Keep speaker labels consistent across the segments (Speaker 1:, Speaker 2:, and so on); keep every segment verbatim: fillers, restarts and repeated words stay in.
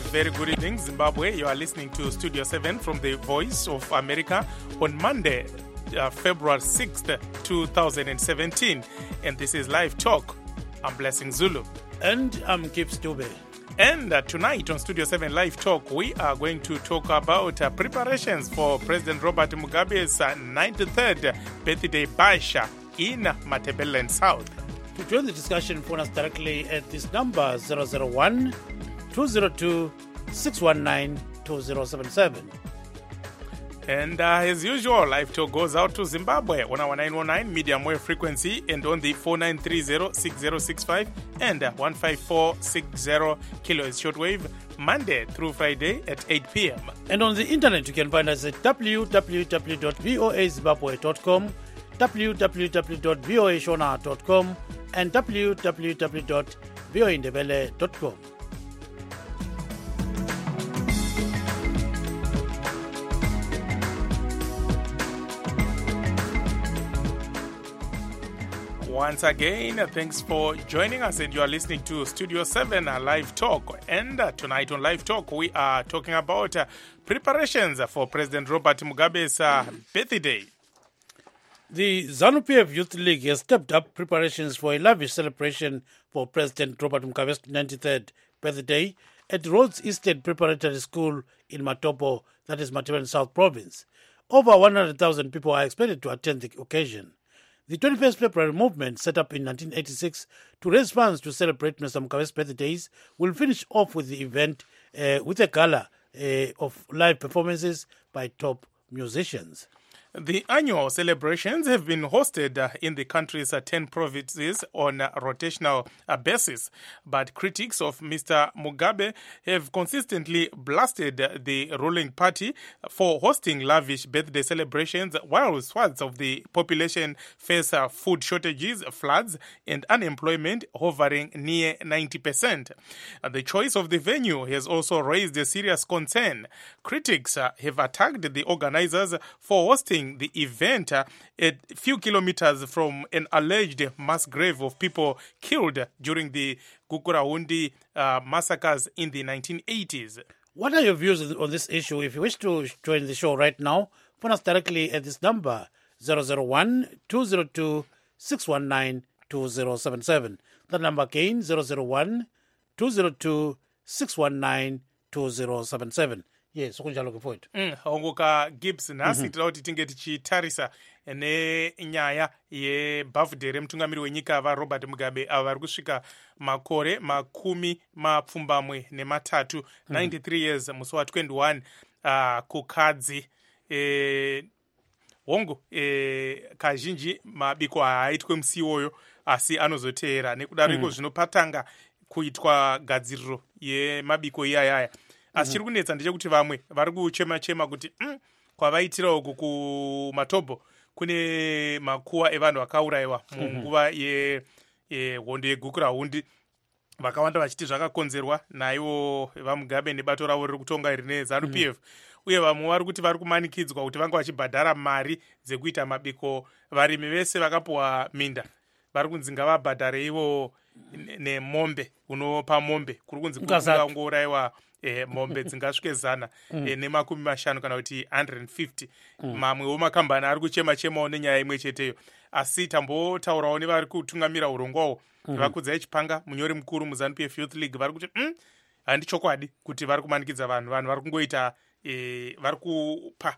Speaker 1: very good evening, Zimbabwe. You are listening to Studio seven from the Voice of America on Monday, uh, February sixth, two thousand seventeen. And this is Live Talk. I'm Blessing Zulu.
Speaker 2: And I'm Gibbs Dube.
Speaker 1: And uh, tonight on Studio seven Live Talk, we are going to talk about uh, preparations for President Robert Mugabe's uh, ninety-third birthday bash in Matabeleland South.
Speaker 2: To join the discussion, phone us directly at this number zero zero one, two zero two, six one nine, two zero seven seven.
Speaker 1: And uh, as usual, Live Talk goes out to Zimbabwe on our nine one nine medium wave frequency and on the four nine three zero, six zero six five and uh, one five four six zero kilohertz shortwave, Monday through Friday at eight p.m.
Speaker 2: And on the internet, you can find us at w w w dot voa zimbabwe dot com, w w w dot voa shona dot com, and w w w dot voa indebele dot com.
Speaker 1: Once again, thanks for joining us, and you are listening to Studio seven uh, Live Talk. And uh, tonight on Live Talk, we are talking about uh, preparations for President Robert Mugabe's uh, birthday.
Speaker 2: The ZANU-P F Youth League has stepped up preparations for a lavish celebration for President Robert Mugabe's ninety-third birthday at Rhodes Eastern Preparatory School in Matopo, that is Matabeleland South Province. Over one hundred thousand people are expected to attend the occasion. The twenty-first February movement, set up in nineteen eighty-six to raise funds to celebrate Mister Mugabe's birthdays, will finish off with the event uh, with a gala uh, of live performances by top musicians.
Speaker 1: The annual celebrations have been hosted uh, in the country's uh, ten provinces on a rotational uh, basis, but critics of Mister Mugabe have consistently blasted uh, the ruling party for hosting lavish birthday celebrations while swaths of the population face uh, food shortages, floods, and unemployment hovering near ninety percent. Uh, the choice of the venue has also raised a serious concern. Critics uh, have attacked the organizers for hosting the event uh, a few kilometers from an alleged mass grave of people killed during the Gukurahundi uh, massacres in the nineteen eighties.
Speaker 2: What are your views on this issue? If you wish to join the show right now, phone us directly at this number zero zero one, two zero two, six one nine, two zero seven seven. The number again zero zero one, two zero two, six one nine, two zero seven seven. Yes, ukunjalo ke mfowethu.
Speaker 1: Mm, ongoka Gibbs nasi tira kuti tinge tichitarisa nenyaya yebirthday remutungamiri wenyika va Robert Mugabe ava vari kusvika makore makumi mapfumbamwe nematatu, ninety-three years, musi wa twenty-one uh, kukadzi. Eh, hongu eh, kazhinji mabiko haaitwe musi iwoyo asi anozoteera nekudaro iko zvinopatanga kuitwa gadziriro yemabiko iyayaya. Asi chiri kunetsa ndechekuti vamwe vari kuchema-chema kuti mm, kwavaitira uku kuMatobo kune makuwa evanhu vakaurayiwa munguva yehondo yeGukurahundi, vakawanda vachiti zvakakonzerwa naivo vaMugabe nebato ravo riri kutonga rine ZANU-P F. Uye vamwe vari kuti vari kumanikidzwa kuti vanga vachibhadhara mari dzekuita mabiko. Varimi vese vakapuwa minda vari kunzi ngavabhadhare ivo nemombe, unopa mombe kuri kunzi kungaurayiwa Eh, mombe dzingasvike zana mm. eh, nemakumi mashanu kana kuti one hundred fifty. Mm. Mamwewo makambani ari kuchema-chemawo nenyaya imwe cheteyo, asi tambotaurawo nevari kutungamira urongwawo mm. vakudzai chipanga munyori mukuru muZANU-P F Youth League vari kuti mm, handi chokwadi kuti vari kumanikidza vanhu vanhu vari kungoita eh, vari kupa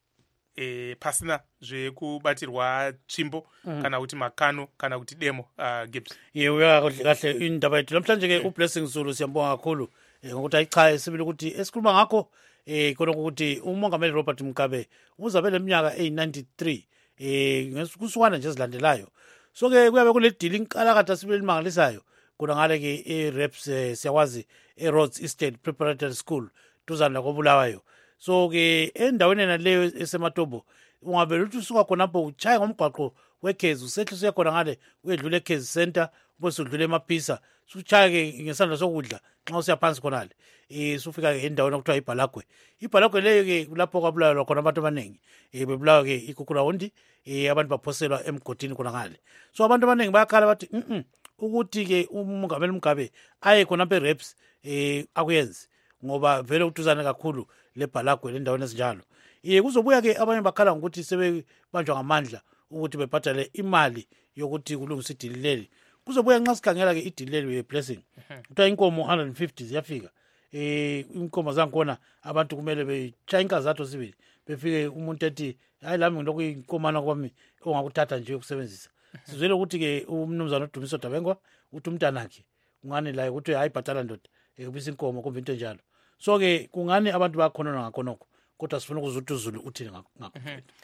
Speaker 1: eh, pasina zvekubatirwa tsvimbo mm. kana kuti makano kana kuti demo. uh, Gibbs
Speaker 2: yewe kahle indaba yethu namhlanje ke uBlessing Zulu siyambonga kakhulu ngokuthi ayichaye sibili ukuthi esikhuluma ngakho eh khona ukuthi umongameli Robert Mugabe uzabe leminyaka eyi ninety-three eh ngekusukwana nje ezilandelayo. So ke kuyabe kule deal inkalakatha sibili limangalisayo kuna ngale ke e-reps siyawazi e-Rhodes Eastern Preparatory School duzana kobulawayo. So ke endaweni naleyo esematobo ungabe luthi usuka khonapho uchaya ngomgwaqo wekhezi usehlise khona ngale uyedlula ekhezi center bese udlule emaphisa suchaya ke ngesandla sokudla xa usiyaphansi khonale eh sufika ke endaweni okuthiwa iBhalagwe. iBhalagwe leyo ke kulapho kwabulawa khona abantu abaningi eh bebulawa ke iGukurahundi eh abantu baphoselwa emgodini khona ngale. So abantu abaningi bayakhala bathi mhm ukuthi ke umongameli Mugabe aye khona pe reps eh akuyenzi ngoba vele utuzane kakhulu leBhalagwe lendaweni ezinjalo. Eh kuzobuya ke abanye bakhala ngokuthi sebebanjwa ngamandla ukuthi bebhadale imali yokuthi kulungisa idili leli. Kuzobuya nxa sikhangela ke idili leli Blessing. Kuthiwa inkomo one hundred fifty ziyafika. Eh inkomo zangikhona abantu kumele bechaya inkazatho zibili befike umuntu ethi hayi lami ngilokuyinkomana kwami ongakuthatha nje ukusebenzisa. Sizwele ukuthi ke umnumzana uDumiso Dabengwa uthi umntanakhe ungani la ukuthi hayi bhatala ndoda ekubisa inkomo kumbe into enjalo. So ke kungani abantu bakhonona ngakhonoko kodwa sifuna ukuzuthi uzulu uthini ngakho.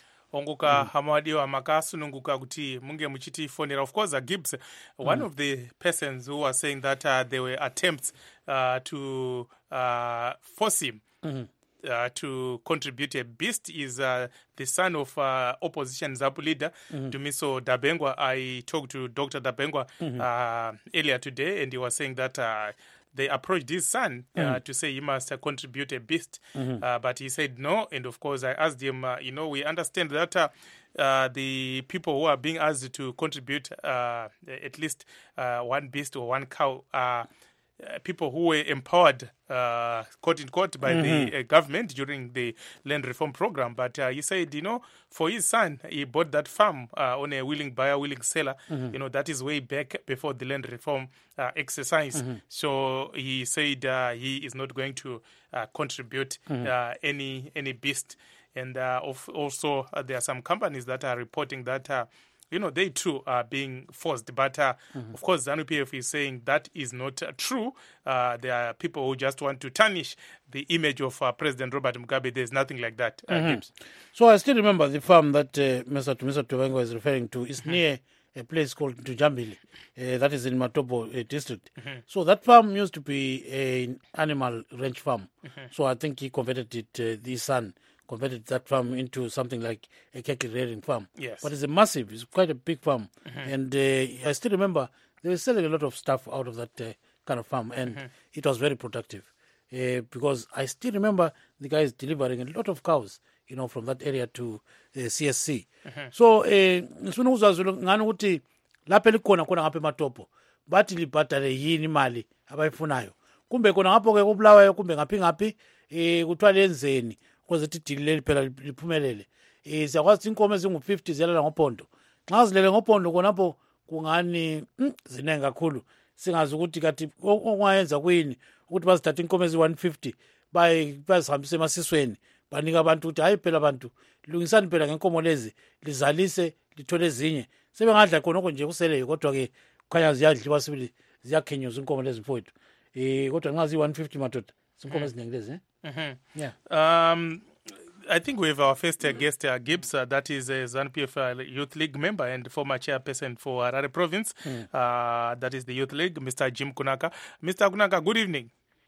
Speaker 1: onguka hamadiwa makasununguka kuti munge muchiti fonera. Of course, uh, Gibbs, one mm. of the persons who was saying that uh, there were attempts uh, to uh, force him mm-hmm. uh, to contribute a beast is uh, the son of uh, opposition ZAPU leader, mm-hmm. Dumiso Dabengwa. I talked to Doctor Dabengwa mm-hmm. uh, earlier today, and he was saying that uh, they approached his son uh, mm. to say he must uh, contribute a beast, mm-hmm. uh, but he said no. And of course, I asked him, uh, you know, we understand that uh, uh, the people who are being asked to contribute uh, at least uh, one beast or one cow are uh, people who were empowered, uh, quote unquote, by mm-hmm. the uh, government during the land reform program. But uh, he said, you know, for his son, he bought that farm uh, on a willing buyer, willing seller. Mm-hmm. You know, that is way back before the land reform uh, exercise. Mm-hmm. So he said uh, he is not going to uh, contribute mm-hmm. uh, any any beast. And uh, of, also, uh, there are some companies that are reporting that uh, you know, they too are being forced. But, uh, mm-hmm. of course, ZANU-P F is saying that is not uh, true. Uh, there are people who just want to tarnish the image of uh, President Robert Mugabe. There's nothing like that. Uh,
Speaker 2: mm-hmm. So I still remember the farm that uh, Mister Dumiso Dabengwa is referring to is mm-hmm. near a place called Tujambili. Uh, that is in Matobo uh, district. Mm-hmm. So that farm used to be an animal ranch farm. Mm-hmm. So I think he converted it, uh, the son, converted that farm into something like a cattle rearing farm.
Speaker 1: Yes.
Speaker 2: But it's a massive, it's quite a big farm. Mm-hmm. And uh, I still remember they were selling a lot of stuff out of that uh, kind of farm. And mm-hmm. it was very productive. Uh, because I still remember the guys delivering a lot of cows, you know, from that area to uh, C S C. Mm-hmm. So, ngifuna ukuzazula ngani ukuthi lapha elikhona khona ngapha eMatopo bathi libhadale yini imali abayifunayo. Kumbe khona ngapho ke kubulawayo kumbe ngaphi ngaphi eh kuthiwa lenzeni ukuze ithi dili leli phela liphumelele. Eh siyakwazi inkomo ezingu fifty ziyalela ngophondo. Nxa zilele ngophondo khonapho kungani zinenge kakhulu. Singazi ukuthi kathi ongayenza kuyini ukuthi bazithatha inkomo ezi one fifty bazihambise emasisweni banika abantu ukuthi hayi phela abantu lungisani phela ngenkomo lezi lizalise lithole ezinye sebengadla khonoko nje kuseleyo kodwa ke kukhanya ziyadliwa sibili ziyakhenyuzwa inkomo lezi mfowethu eh kodwa nxa zi one fifty madoda inkomo eziningi lezi eh
Speaker 1: yeah um I think we have our first uh, guest, uh, Gibbs, uh, that is a ZANU-P F uh, Youth League member and former chairperson for Harare Province. Mm. Uh, that is the Youth League, Mister Jim Kunaka. Mister Kunaka, good evening.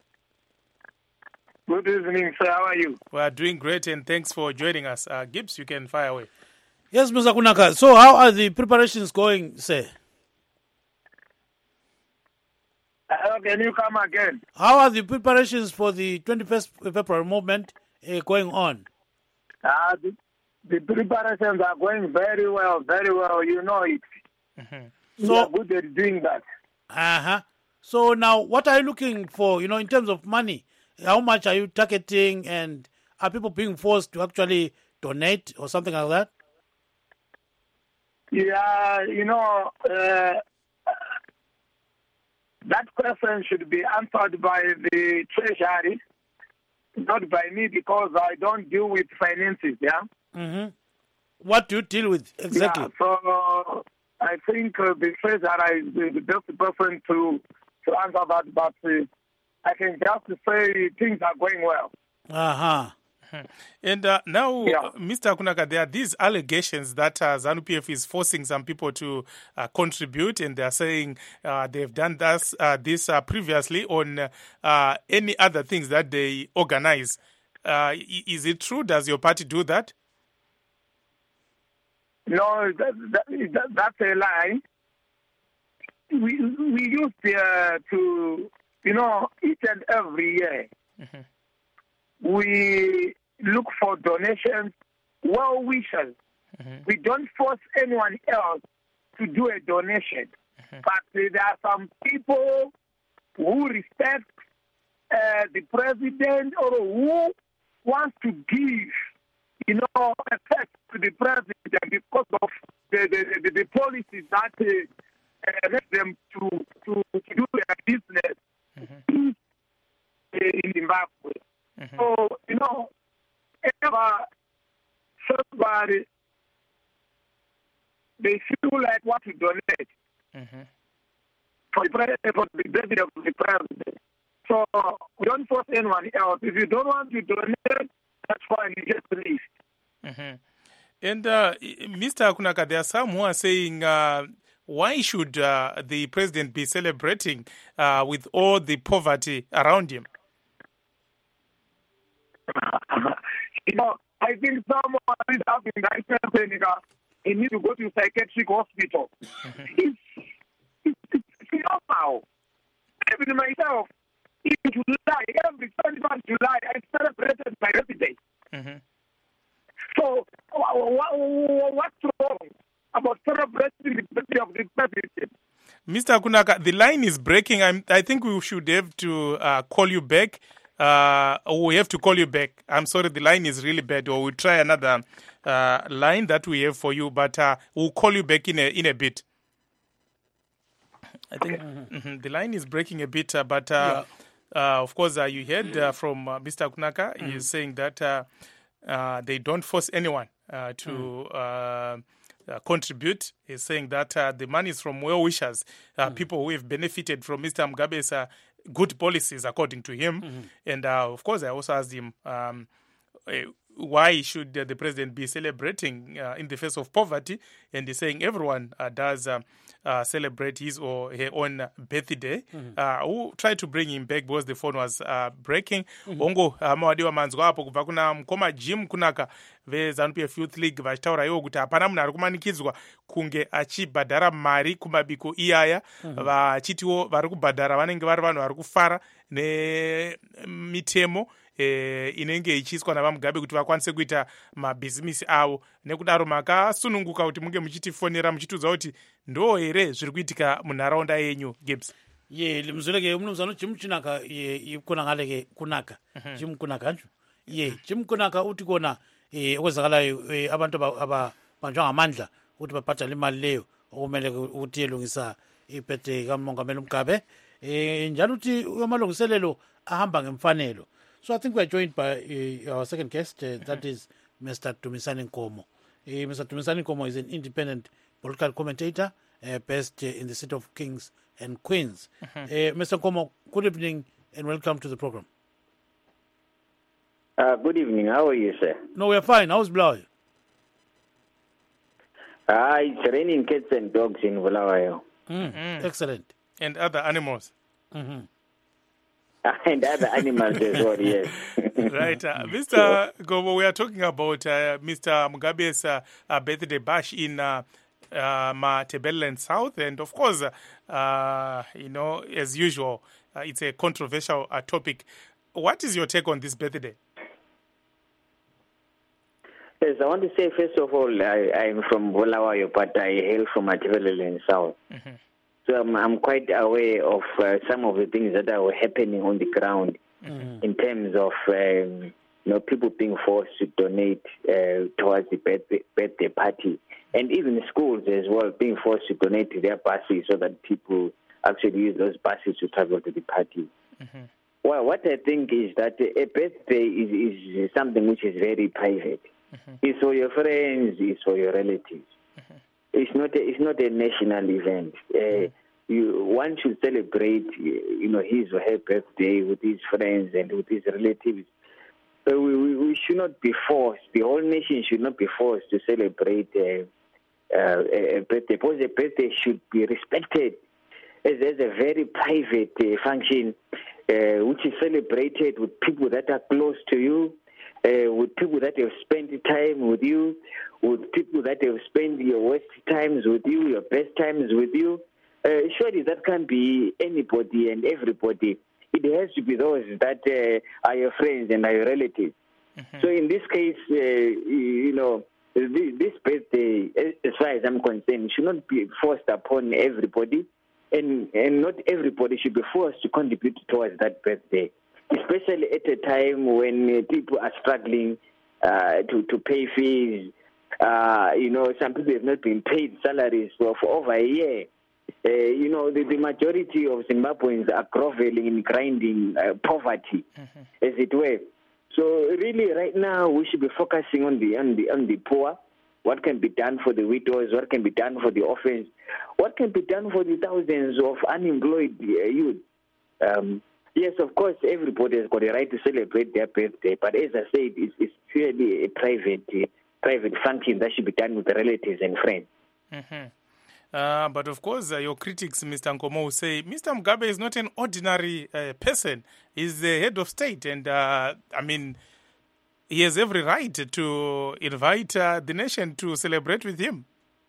Speaker 3: Good evening, sir. How are you?
Speaker 1: We are doing great, and thanks for joining us. Uh, Gibbs, you can fire away.
Speaker 2: Yes, Mister Kunaka. So how are the preparations going, sir?
Speaker 3: Uh, can you come again?
Speaker 2: How are the preparations for the twenty-first February movement uh, going on?
Speaker 3: Uh, the, the preparations are going very well, very well. You know it. Mm-hmm. So, we are good at doing that.
Speaker 2: Uh-huh. So now, what are you looking for, you know, in terms of money? How much are you targeting, and are people being forced to actually donate or something like that?
Speaker 3: Yeah, you know, uh, that question should be answered by the Treasury, not by me, because I don't deal with finances, yeah?
Speaker 2: Mm-hmm. What do you deal with exactly?
Speaker 3: Yeah, so I think uh, the Treasury is the best person to, to answer that, but uh, I can just say things are going well.
Speaker 2: Uh-huh.
Speaker 1: And uh, now,
Speaker 3: yeah.
Speaker 1: uh, Mister Kunaka, there are these allegations that uh, ZANU-P F is forcing some people to uh, contribute, and they are saying uh, they've done this, uh, this uh, previously on uh, any other things that they organize. Uh, is it true? Does your party do that?
Speaker 3: No, that, that, that, that's a lie. We, we used uh, to, you know, each and every year, mm-hmm. we look for donations, well wishers. Mm-hmm. We don't force anyone else to do a donation. Mm-hmm. But there are some people who respect uh, the president or who wants to give, you know, effect to the president because of the, the, the, the policies that uh, uh, let them to, to, to do their business mm-hmm. in Zimbabwe. Mm-hmm. So, you know, ever somebody, they feel like what to donate mm-hmm. for, the president, for the president of the president. So we don't force anyone else. If you don't want to donate, that's fine. You just leave.
Speaker 1: Mm-hmm. And uh, Mister Akunaka, there are some who are saying, uh, why should uh, the president be celebrating uh, with all the poverty around him?
Speaker 3: You know, I think someone is having that person, he needs to go to a psychiatric hospital. Mm-hmm. It's, it's, it's normal. Even myself, in July, every twenty-first July, I celebrated my birthday. Mm-hmm. So, what, what's wrong about celebrating the birthday of the president?
Speaker 1: Mister Akunaka, the line is breaking. I'm, I think we should have to uh, call you back. Uh, we have to call you back. I'm sorry, the line is really bad. Or we'll try another uh, line that we have for you, but uh, we'll call you back in a in a bit. I think mm-hmm. Mm-hmm, the line is breaking a bit, uh, but uh, yeah. uh, of course, uh, you heard uh, from uh, Mister Akunaka. Mm-hmm. He's saying that uh, uh, they don't force anyone uh, to mm-hmm. uh, uh, contribute. He's saying that uh, the money is from well-wishers, uh, mm-hmm. people who have benefited from Mister Mugabe's uh, good policies, according to him. Mm-hmm. And uh, of course, I also asked him um, why should uh, the president be celebrating uh, in the face of poverty? And he's saying everyone uh, does uh, uh, celebrate his or her own birthday. Mm-hmm. Uh, who tried to bring him back because the phone was uh, breaking. Mm-hmm. Ongo mawadiwa manzwa hapo kubva kuna mkoma Jim Kunaka veZANU-P F Youth League vachitaura iwo kuti hapana munhu ari kumanikidzwa kunge achibhadhara mari kumabiko iyaya. Mm-hmm. Vachitiwo vari kubhadhara vanenge vari vanhu vari kufara nemitemo Eh, inenge ichiiswa navamugabe kuti vakwanise kuita mabhizimisi avo. Nekudaro makasununguka kuti munge muchitifonera muchitiudza kuti ndo here zviri kuitika munharaunda yenyu Gibbs.
Speaker 2: ye mzuleke umnumzana Jim Kunaka ye kunangaleke kunaka Jim Kunaka nje ye Jim Kunaka uthi kona eh okwenzakalayo abantu abanjwa ngamandla ukuthi babhadale imali leyo okumele ukuthi yelungisa ibirthday kaMongameli Mugabe eh njalo uthi amalungiselelo ahamba ngemfanelo. So I think we're joined by uh, our second guest, uh, that is Mister Dumisani Nkomo. Uh, Mister Dumisani Nkomo is an independent political commentator uh, based uh, in the city of Kings and Queens. Mm-hmm. uh, Mister Nkomo, good evening and welcome to the program.
Speaker 4: Uh, good evening. How are you, sir?
Speaker 2: No, we're fine. How's Bulawayo?
Speaker 4: Uh, it's raining cats and dogs in Bulawayo.
Speaker 2: Mm. Mm. Excellent.
Speaker 1: And other animals.
Speaker 2: Mm-hmm.
Speaker 4: And other animals as well, yes.
Speaker 1: Right. Uh, Mister Gobo, we are talking about uh, Mister Mugabe's uh, uh, birthday bash in uh, uh, Matabeleland South. And of course, uh, you know, as usual, uh, it's a controversial uh, topic. What is your take on this birthday?
Speaker 4: Yes, I want to say, first of all, I, I'm from Bulawayo, but I hail from Matabeleland South. Mm-hmm. So I'm, I'm quite aware of uh, some of the things that are happening on the ground mm-hmm. in terms of um, you know, people being forced to donate uh, towards the birthday, birthday party, and even schools as well being forced to donate to their buses so that people actually use those buses to travel to the party. Mm-hmm. Well, what I think is that a birthday is, is something which is very private. Mm-hmm. It's for your friends, it's for your relatives. Mm-hmm. It's not a, it's not a national event. Uh, you, one should celebrate, you know, his or her birthday with his friends and with his relatives. But we, we, we should not be forced. The whole nation should not be forced to celebrate a, uh, a birthday. Because a birthday should be respected as, as a very private uh, function, uh, which is celebrated with people that are close to you. Uh, with people that have spent time with you, with people that have spent your worst times with you, your best times with you. Uh, surely that can't be anybody and everybody. It has to be those that uh, are your friends and are your relatives. Mm-hmm. So in this case, uh, you know, this birthday, as far as I'm concerned, should not be forced upon everybody, and, and not everybody should be forced to contribute towards that birthday. especially at a time when uh, people are struggling uh, to, to pay fees. Uh, you know, some people have not been paid salaries for, for over a year. Uh, you know, the, the majority of Zimbabweans are groveling in grinding uh, poverty, mm-hmm. as it were. So really, right now, we should be focusing on the on the on the poor. What can be done for the widows? What can be done for the orphans? What can be done for the thousands of unemployed uh, youth? Um, yes, of course, everybody has got a right to celebrate their birthday, but as I said, it's, it's purely a private uh, private function that should be done with the relatives and friends.
Speaker 1: Mm-hmm. Uh, but of course, uh, your critics, Mister Nkomo, say Mister Mugabe is not an ordinary uh, person. He's the head of state, and uh, I mean, he has every right to invite uh, the nation to celebrate with him.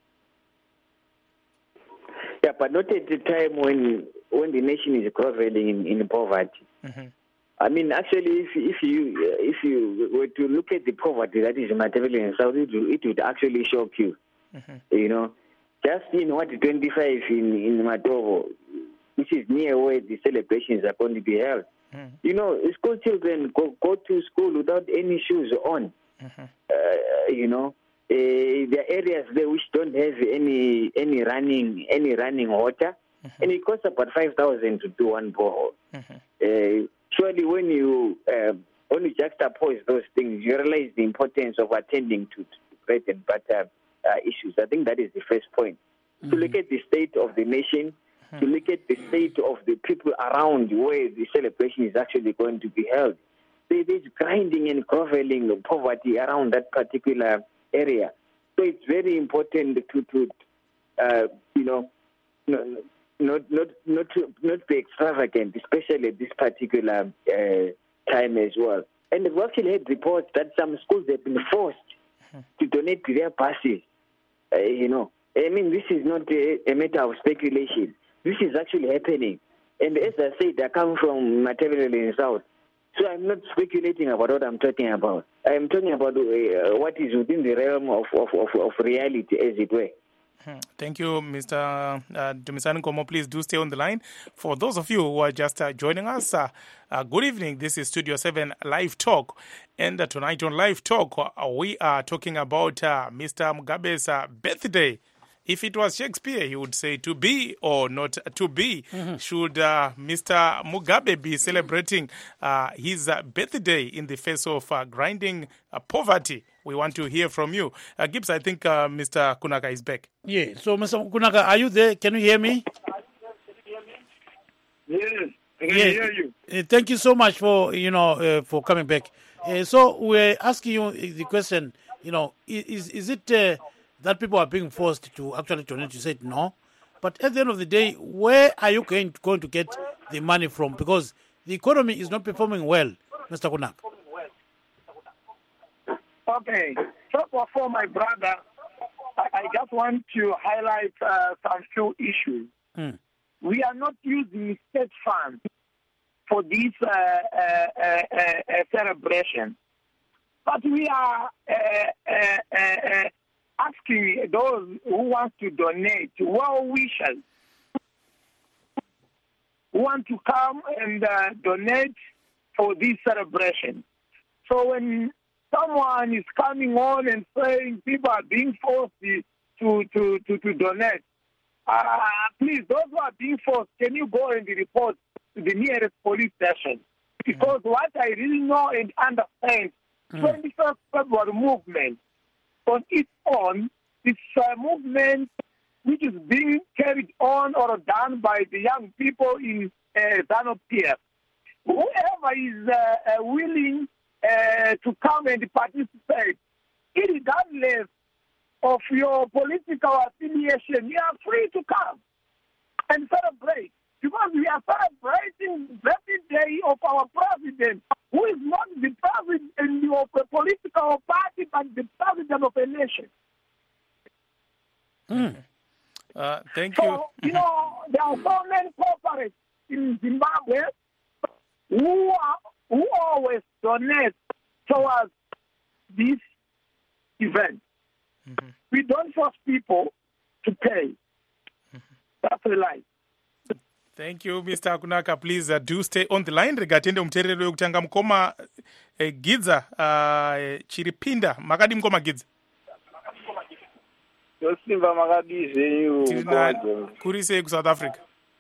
Speaker 4: Yeah, but not at the time when when the nation is groveling in, in poverty. Mm-hmm. I mean, actually, if if you if you were to look at the poverty that is material in South, it, it would actually shock you. Mm-hmm. You know, just in what twenty-five in in Matovo, which is near where the celebrations are going to be held. Mm-hmm. You know, school children go go to school without any shoes on. Mm-hmm. Uh, you know, uh, there are areas there which don't have any any running any running water, mm-hmm. and it costs about five thousand to do one borehole. Mm-hmm. Uh, surely, when you uh, when you juxtapose those things, you realize the importance of attending to, to bread and butter uh, issues. I think that is the first point. Mm-hmm. To look at the state of the nation. To look at the state of the people around where the celebration is actually going to be held. There is grinding and groveling of poverty around that particular area. So it's very important to, to uh, you know, not not not not to, not be extravagant, especially at this particular uh, time as well. And we've actually had reports that some schools have been forced to donate to their buses. Uh, you know, I mean, this is not a, a matter of speculation. This is actually happening. And as I said, I come from Matabele in South. So I'm not speculating about what I'm talking about. I'm talking about uh, what is within the realm of, of, of, of reality, as it were.
Speaker 1: Thank you, Mister Uh, Dumisani Nkomo. Please do stay on the line. For those of you who are just uh, joining us, uh, uh, good evening. This is Studio seven Live Talk. And uh, tonight on Live Talk, uh, we are talking about uh, Mister Mugabe's uh, birthday. If it was Shakespeare, he would say to be or not to be. Mm-hmm. Should uh, Mister Mugabe be celebrating uh, his uh, birthday in the face of uh, grinding uh, poverty? We want to hear from you. Uh, Gibbs, I think uh, Mister Kunaka is back.
Speaker 2: Yeah, so Mister Kunaka, are you there? Can you hear me?
Speaker 3: Yes, I can
Speaker 2: yeah.
Speaker 3: hear you.
Speaker 2: Uh, thank you so much for, you know, uh, for coming back. Uh, so we're asking you the question, you know, is, is it... Uh, that people are being forced to actually donate? You said no. But at the end of the day, where are you going to, going to get the money from? Because the economy is not performing well, Mister Kunak.
Speaker 3: Okay. First of all, my brother, I, I just want to highlight uh, some few issues. Hmm. We are not using state funds for this uh, uh, uh, uh, celebration. But we are... Uh, uh, uh, asking those who want to donate, well wishers, who want to come and uh, donate for this celebration. So when someone is coming on and saying people are being forced to to to, to donate, uh, please, those who are being forced, can you go and report to the nearest police station? Because mm. what I really know and understand, mm. twenty-first February movement, on its own, it's a movement which is being carried on or done by the young people in uh, ZANU-P F. Whoever is uh, uh, willing uh, to come and participate, regardless of your political affiliation, you are free to come and celebrate. Because we are celebrating the birthday of our president, who is not the president of a political party, but the president of a nation.
Speaker 1: Mm. Uh, thank
Speaker 3: so,
Speaker 1: you.
Speaker 3: So, you know, there are so many corporates in Zimbabwe who, are, who always donate towards this event. Mm-hmm. We don't force people to pay. Mm-hmm. That's a lie.
Speaker 1: Thank you, Mister Akunaka. Please uh, do stay on the line. Regatende umterero yokutanga mukoma uh, Gidza uh, Chiripinda. Makadi mukoma Gidza.
Speaker 5: Yosimba makadi zenyu.
Speaker 1: Tirina kurise ku South Africa.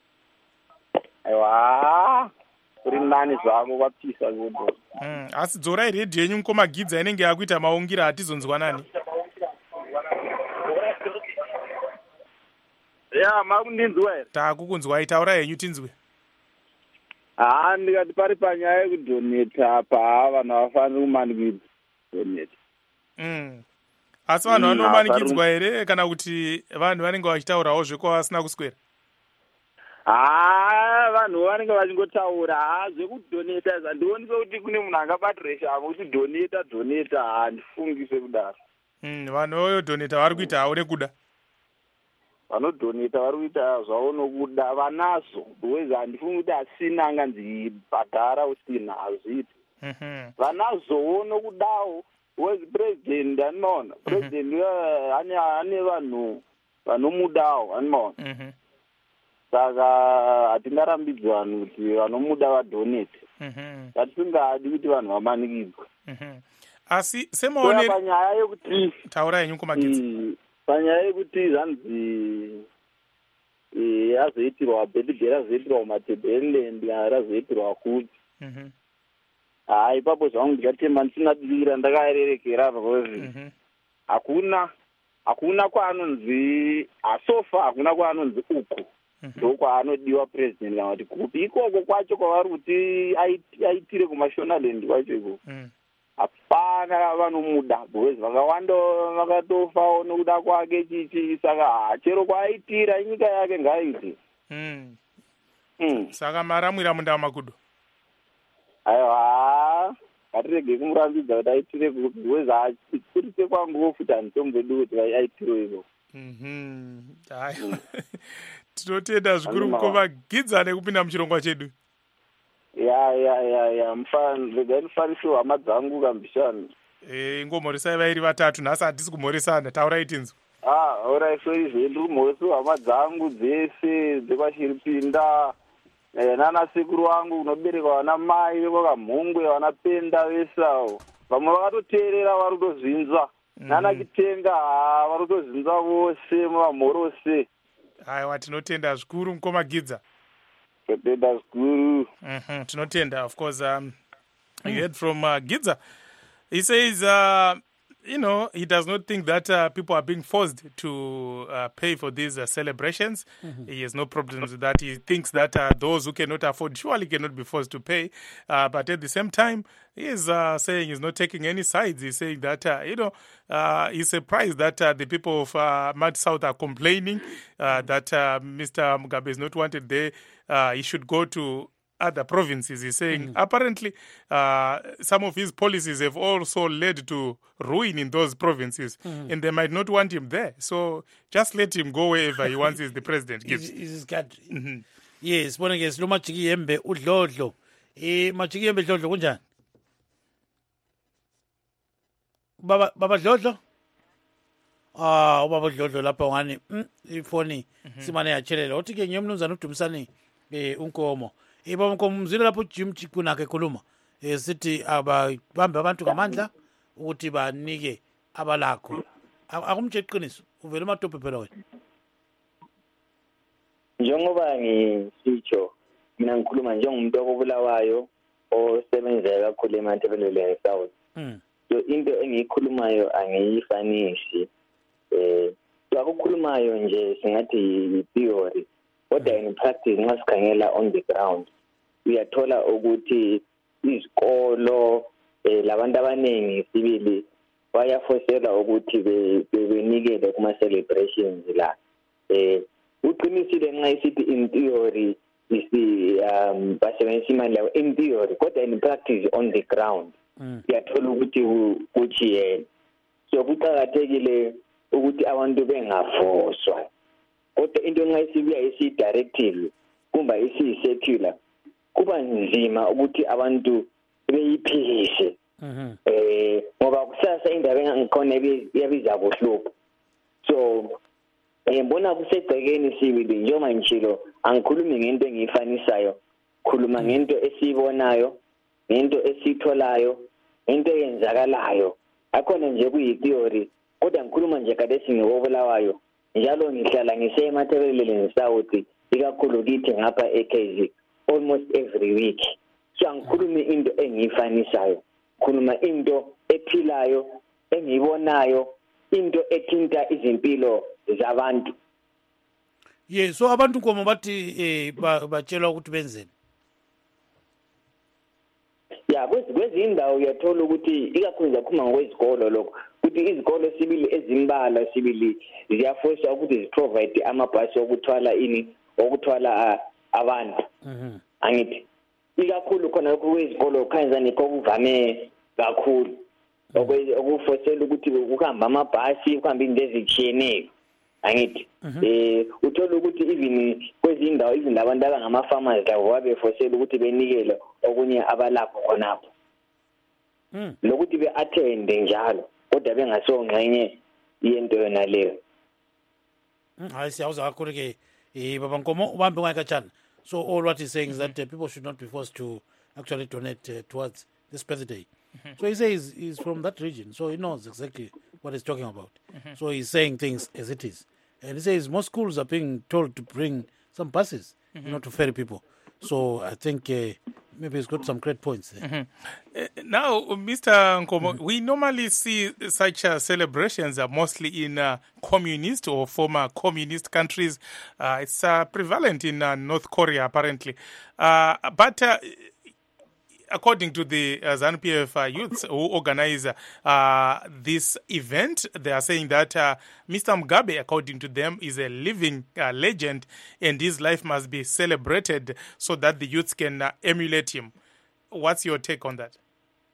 Speaker 5: Aiwa. Kuri nani zvako kwapisa kudo.
Speaker 1: Mm, asi dzora radio yenyu mukoma Gidza inenge yakuita maungira atizonzwa nani.
Speaker 5: Ya, makundinzwa ere?
Speaker 1: Takukunzwa itaura yenyu tinzwe.
Speaker 5: Ah, ndikati pari panyaya yekudoneta pa vanhu vafanira kumanikidzwa.
Speaker 1: Mm. Asi vanhu vanomanikidzwa ere kana kuti vanhu vanenge vachitaurawo zveko vasina kuswera?
Speaker 5: Ah, vanhu vanenge vachingotaura ha zvekudoneta zvandioni kuti kune munhu angabatire shango kuti doneta doneta handifungise kudaro.
Speaker 1: Mm, vanhu voyodoneta vari kuita hawo nekuda.
Speaker 5: Vanodoneta vari kuita zvavo nokuda vanazo wezi handifungi kuti asina anganzi bhadhara usina hazviiti. Vanazowo nokudawo wezi president anoona president ane ane vanhu vanomudawo anoona. Saka hatingarambidzwi vanhu kuti vanomuda vadonete. Ngatisingadi kuti vanhu vamanikidzwe.
Speaker 1: Asi semaonere
Speaker 5: panyaya yekuti
Speaker 1: taura yenyu komagidzi.
Speaker 5: Panyaya yekuti zvanzi yazoitirwa bedhigera yazoitirwa kumatebhelendi kana razoitirwa kuti ha ipapo zvangu ndikatema ndisingadira ndakarerekera because hakuna hakuna kwaanonzi asofa hakuna kwaanonzi uku ndo kwaanodiwa president kana kuti kupi ikoko kwacho kwavari kuti aitire kumashonaland kwacho ikoko hapana vanomuda because vakawanda vakatofawo nokuda kwake chichi saka chero kwaaitira nyika yake ngaaiti.
Speaker 1: Saka maramwira munda makudo.
Speaker 5: Aiwa ngatirege kumurambidza kuti aitire because achikurise kwangu futi handitombodu kuti aitire iko.
Speaker 1: Hayi tinotenda zvikuru mukoma Gidza nekupinda muchirongwa chedu.
Speaker 5: Ya ya ya ya mfana regai nifarisiwo hama dzangu kambishana.
Speaker 1: Eh ingomoresai vairi vatatu nhasi hatisi kumoresana taurai tinzwa.
Speaker 5: Ah ora isori zvedu kumhoresa hama dzangu dzese dzepachiripinda nana sekuru wangu kunoberekwa vana mai vekwamhungwe vana penda vesawo vamwe vakatoteerera vari kutozinza nana Kitenga vari kutozinza vose muvamhorose.
Speaker 1: Aiwa tinotenda zvikuru mukoma Gidza.
Speaker 5: Totenda zvikuru.
Speaker 1: Mhm tinotenda of course um you heard from uh, Gidza. He says uh you know, he does not think that uh, people are being forced to uh, pay for these uh, celebrations. Mm-hmm. He has no problems with that. He thinks that uh, those who cannot afford surely cannot be forced to pay. Uh, but at the same time, he is uh, saying he's not taking any sides. He's saying that, uh, you know, uh, he's surprised that uh, the people of uh, Mad South are complaining uh, that uh, Mister Mugabe is not wanted there. Uh, he should go to other provinces. He's saying mm-hmm. apparently uh, some of his policies have also led to ruin in those provinces, mm-hmm. and they might not want him there. So just let him go wherever he wants. Is the president gives.
Speaker 2: Is his country. Mm-hmm. Yes, bona ke silo majiki yembe udlodlo. Eh majiki yembe udlodlo kunjani? Baba baba dlodlo? Ah, ubaba dlodlo lapha ngani ifoni simane yachelela. Uthi ke ngiyomnumzana uDumisani eh unkomo. Iba umzile lapho Jim Chikuna ke khuluma eh sithi ababambe abantu ngamandla ukuthi banike abalakho akumtshe iqiniso uvela ematophe phela wena.
Speaker 4: Njengoba ngisitsho mina ngikhuluma njengomuntu okubulawayo osebenzela kakhulu eMatebelele South. Mm. So into engiyikhulumayo angiyifanishi eh akukhulumayo nje singathi theory kodwa in practice nxa sikhangela on the ground uyathola ukuthi izikolo eh labantu abaningi sibili bayafosela ukuthi bebenikele kuma celebrations la eh uqinisile nxa isithi in theory isi um basebenzisa imali yabo in theory kodwa in practice on the ground uyathola ukuthi kuthi yena so kuqakathekile ukuthi abantu bengafoswa kodwa into nxa isibuya isi directive kumba isi secular kuba nzima ukuthi abantu beyiphikishe eh ngoba kusasa indaba engikhona yabiza bohloko so ngibona kusegcekeni sibili njengoba ngishilo angikhulumi ngento engifanisayo khuluma ngento esiyibonayo ngento esitholayo into eyenzakalayo akhona nje kuyi-theory kodwa ngikhuluma nje kade singobulawayo njalo ngihlala ngisemathebeleleni South ikakhulu kithi ngapha e-K Z almost every week so angikhulumi into engiyifanisayo khuluma into ephilayo engiyibonayo into ethinta izimpilo zabantu.
Speaker 2: Ye so abantu Nkomo bathi eh batshelwa ukuthi benzeni.
Speaker 4: Ya kwezinye indawo uyathola ukuthi ikakhulu zakhuma ngokwezikolo lokho ukuthi izikolo sibili ezimbala sibili ziyafosa ukuthi ziprovide amabhasi okuthwala ini okuthwala abantu.
Speaker 2: Mhm.
Speaker 4: Angithi ikakhulu khona kwezikolo khanzani kokuvame kakhulu okufosela ukuthi ukuhamba amabhasi ukuhamba into ezitshiyeneyo angithi eh uthola ukuthi even kwezindawo even abantu abangama farmers labo babefosela ukuthi benikele okunye abalapho khonapho
Speaker 2: mm
Speaker 4: lokuthi be-attend njalo kodwa bengasongxenye yento yona leyo.
Speaker 2: hayi siyawuza kakhulu ke eh baba Nkomo ubambe ngakatshana. So all what he's saying is that uh, people should not be forced to actually donate uh, towards this birthday. Mm-hmm. So he says he's from that region, so he knows exactly what he's talking about. Mm-hmm. So he's saying things as it is. And he says most schools are being told to bring some buses, mm-hmm. you know, to ferry people. So I think uh, maybe he's got some great points there.
Speaker 1: Mm-hmm. Uh, now, Mister Nkomo, mm-hmm. we normally see such uh, celebrations are mostly in uh, communist or former communist countries. Uh, it's uh, prevalent in uh, North Korea, apparently. Uh, but uh, according to the uh, ZANU-P F uh, youths who organize uh, this event, they are saying that uh, Mister Mugabe, according to them, is a living uh, legend and his life must be celebrated so that the youths can uh, emulate him. What's your take on that?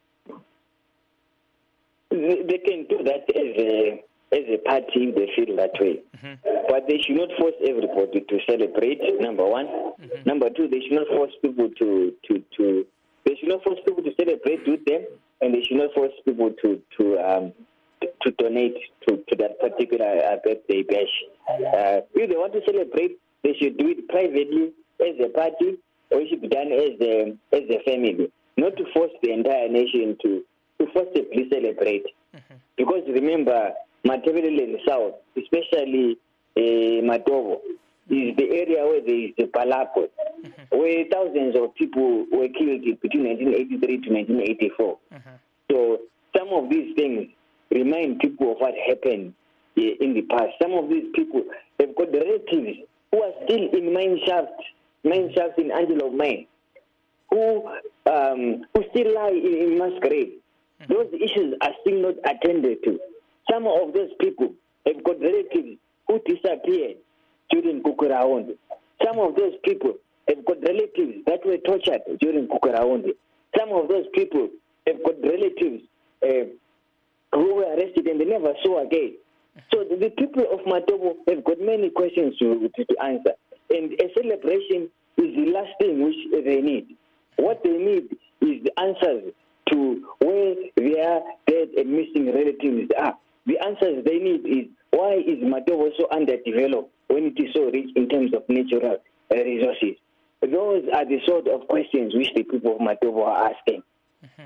Speaker 4: They can do that as a as a party if they feel that way. Mm-hmm. But they should not force everybody to celebrate, number one. Mm-hmm. Number two, they should not force people to to, to They should not force people to celebrate with them, and they should not force people to to um, to donate to, to that particular uh, birthday bash. Uh, if they want to celebrate, they should do it privately as a party, or it should be done as a as a family, not to force the entire nation to to forcibly celebrate. Mm-hmm. Because remember, Matabeleland South, especially uh, Matobo, is the area where there is the Palako, mm-hmm. where thousands of people were killed between nineteen eighty-three to nineteen eighty-four. Mm-hmm. So some of these things remind people of what happened uh, in the past. Some of these people have got relatives who are still in mine shafts, mine shafts in Angelo Mine, who um, who still lie in, in mass grave. Mm-hmm. Those issues are still not attended to. Some of those people have got relatives who disappeared during Kukurahundi. Some of those people have got relatives that were tortured during Kukurahundi. Some of those people have got relatives uh, who were arrested and they never saw again. So the, the people of Matobo have got many questions to, to, to answer. And a celebration is the last thing which they need. What they need is the answers to where their dead and missing relatives are. The answers they need is, why is Matobo so underdeveloped when it is so rich in terms of natural uh, resources? Those are the sort of questions which the people of Matobo are asking.
Speaker 1: Mm-hmm.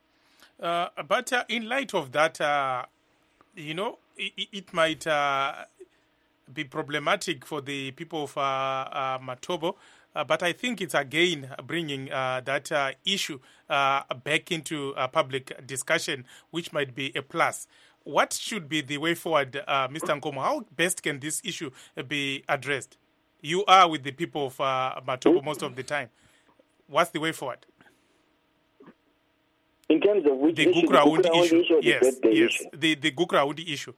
Speaker 1: Uh, but uh, in light of that, uh, you know, it, it might uh, be problematic for the people of uh, uh, Matobo. Uh, but I think it's again bringing uh, that uh, issue uh, back into uh, public discussion, which might be a plus. What should be the way forward, uh, Mister Nkomo? How best can this issue be addressed? You are with the people of uh, Matobo most of the time. What's the way forward?
Speaker 4: In terms of which
Speaker 1: the
Speaker 4: issue?
Speaker 1: Gukurahundi
Speaker 4: the Gukurahundi
Speaker 1: issue.
Speaker 4: issue
Speaker 1: Yes,
Speaker 4: the
Speaker 1: yes.
Speaker 4: Issue?
Speaker 1: The, the Gukurahundi issue.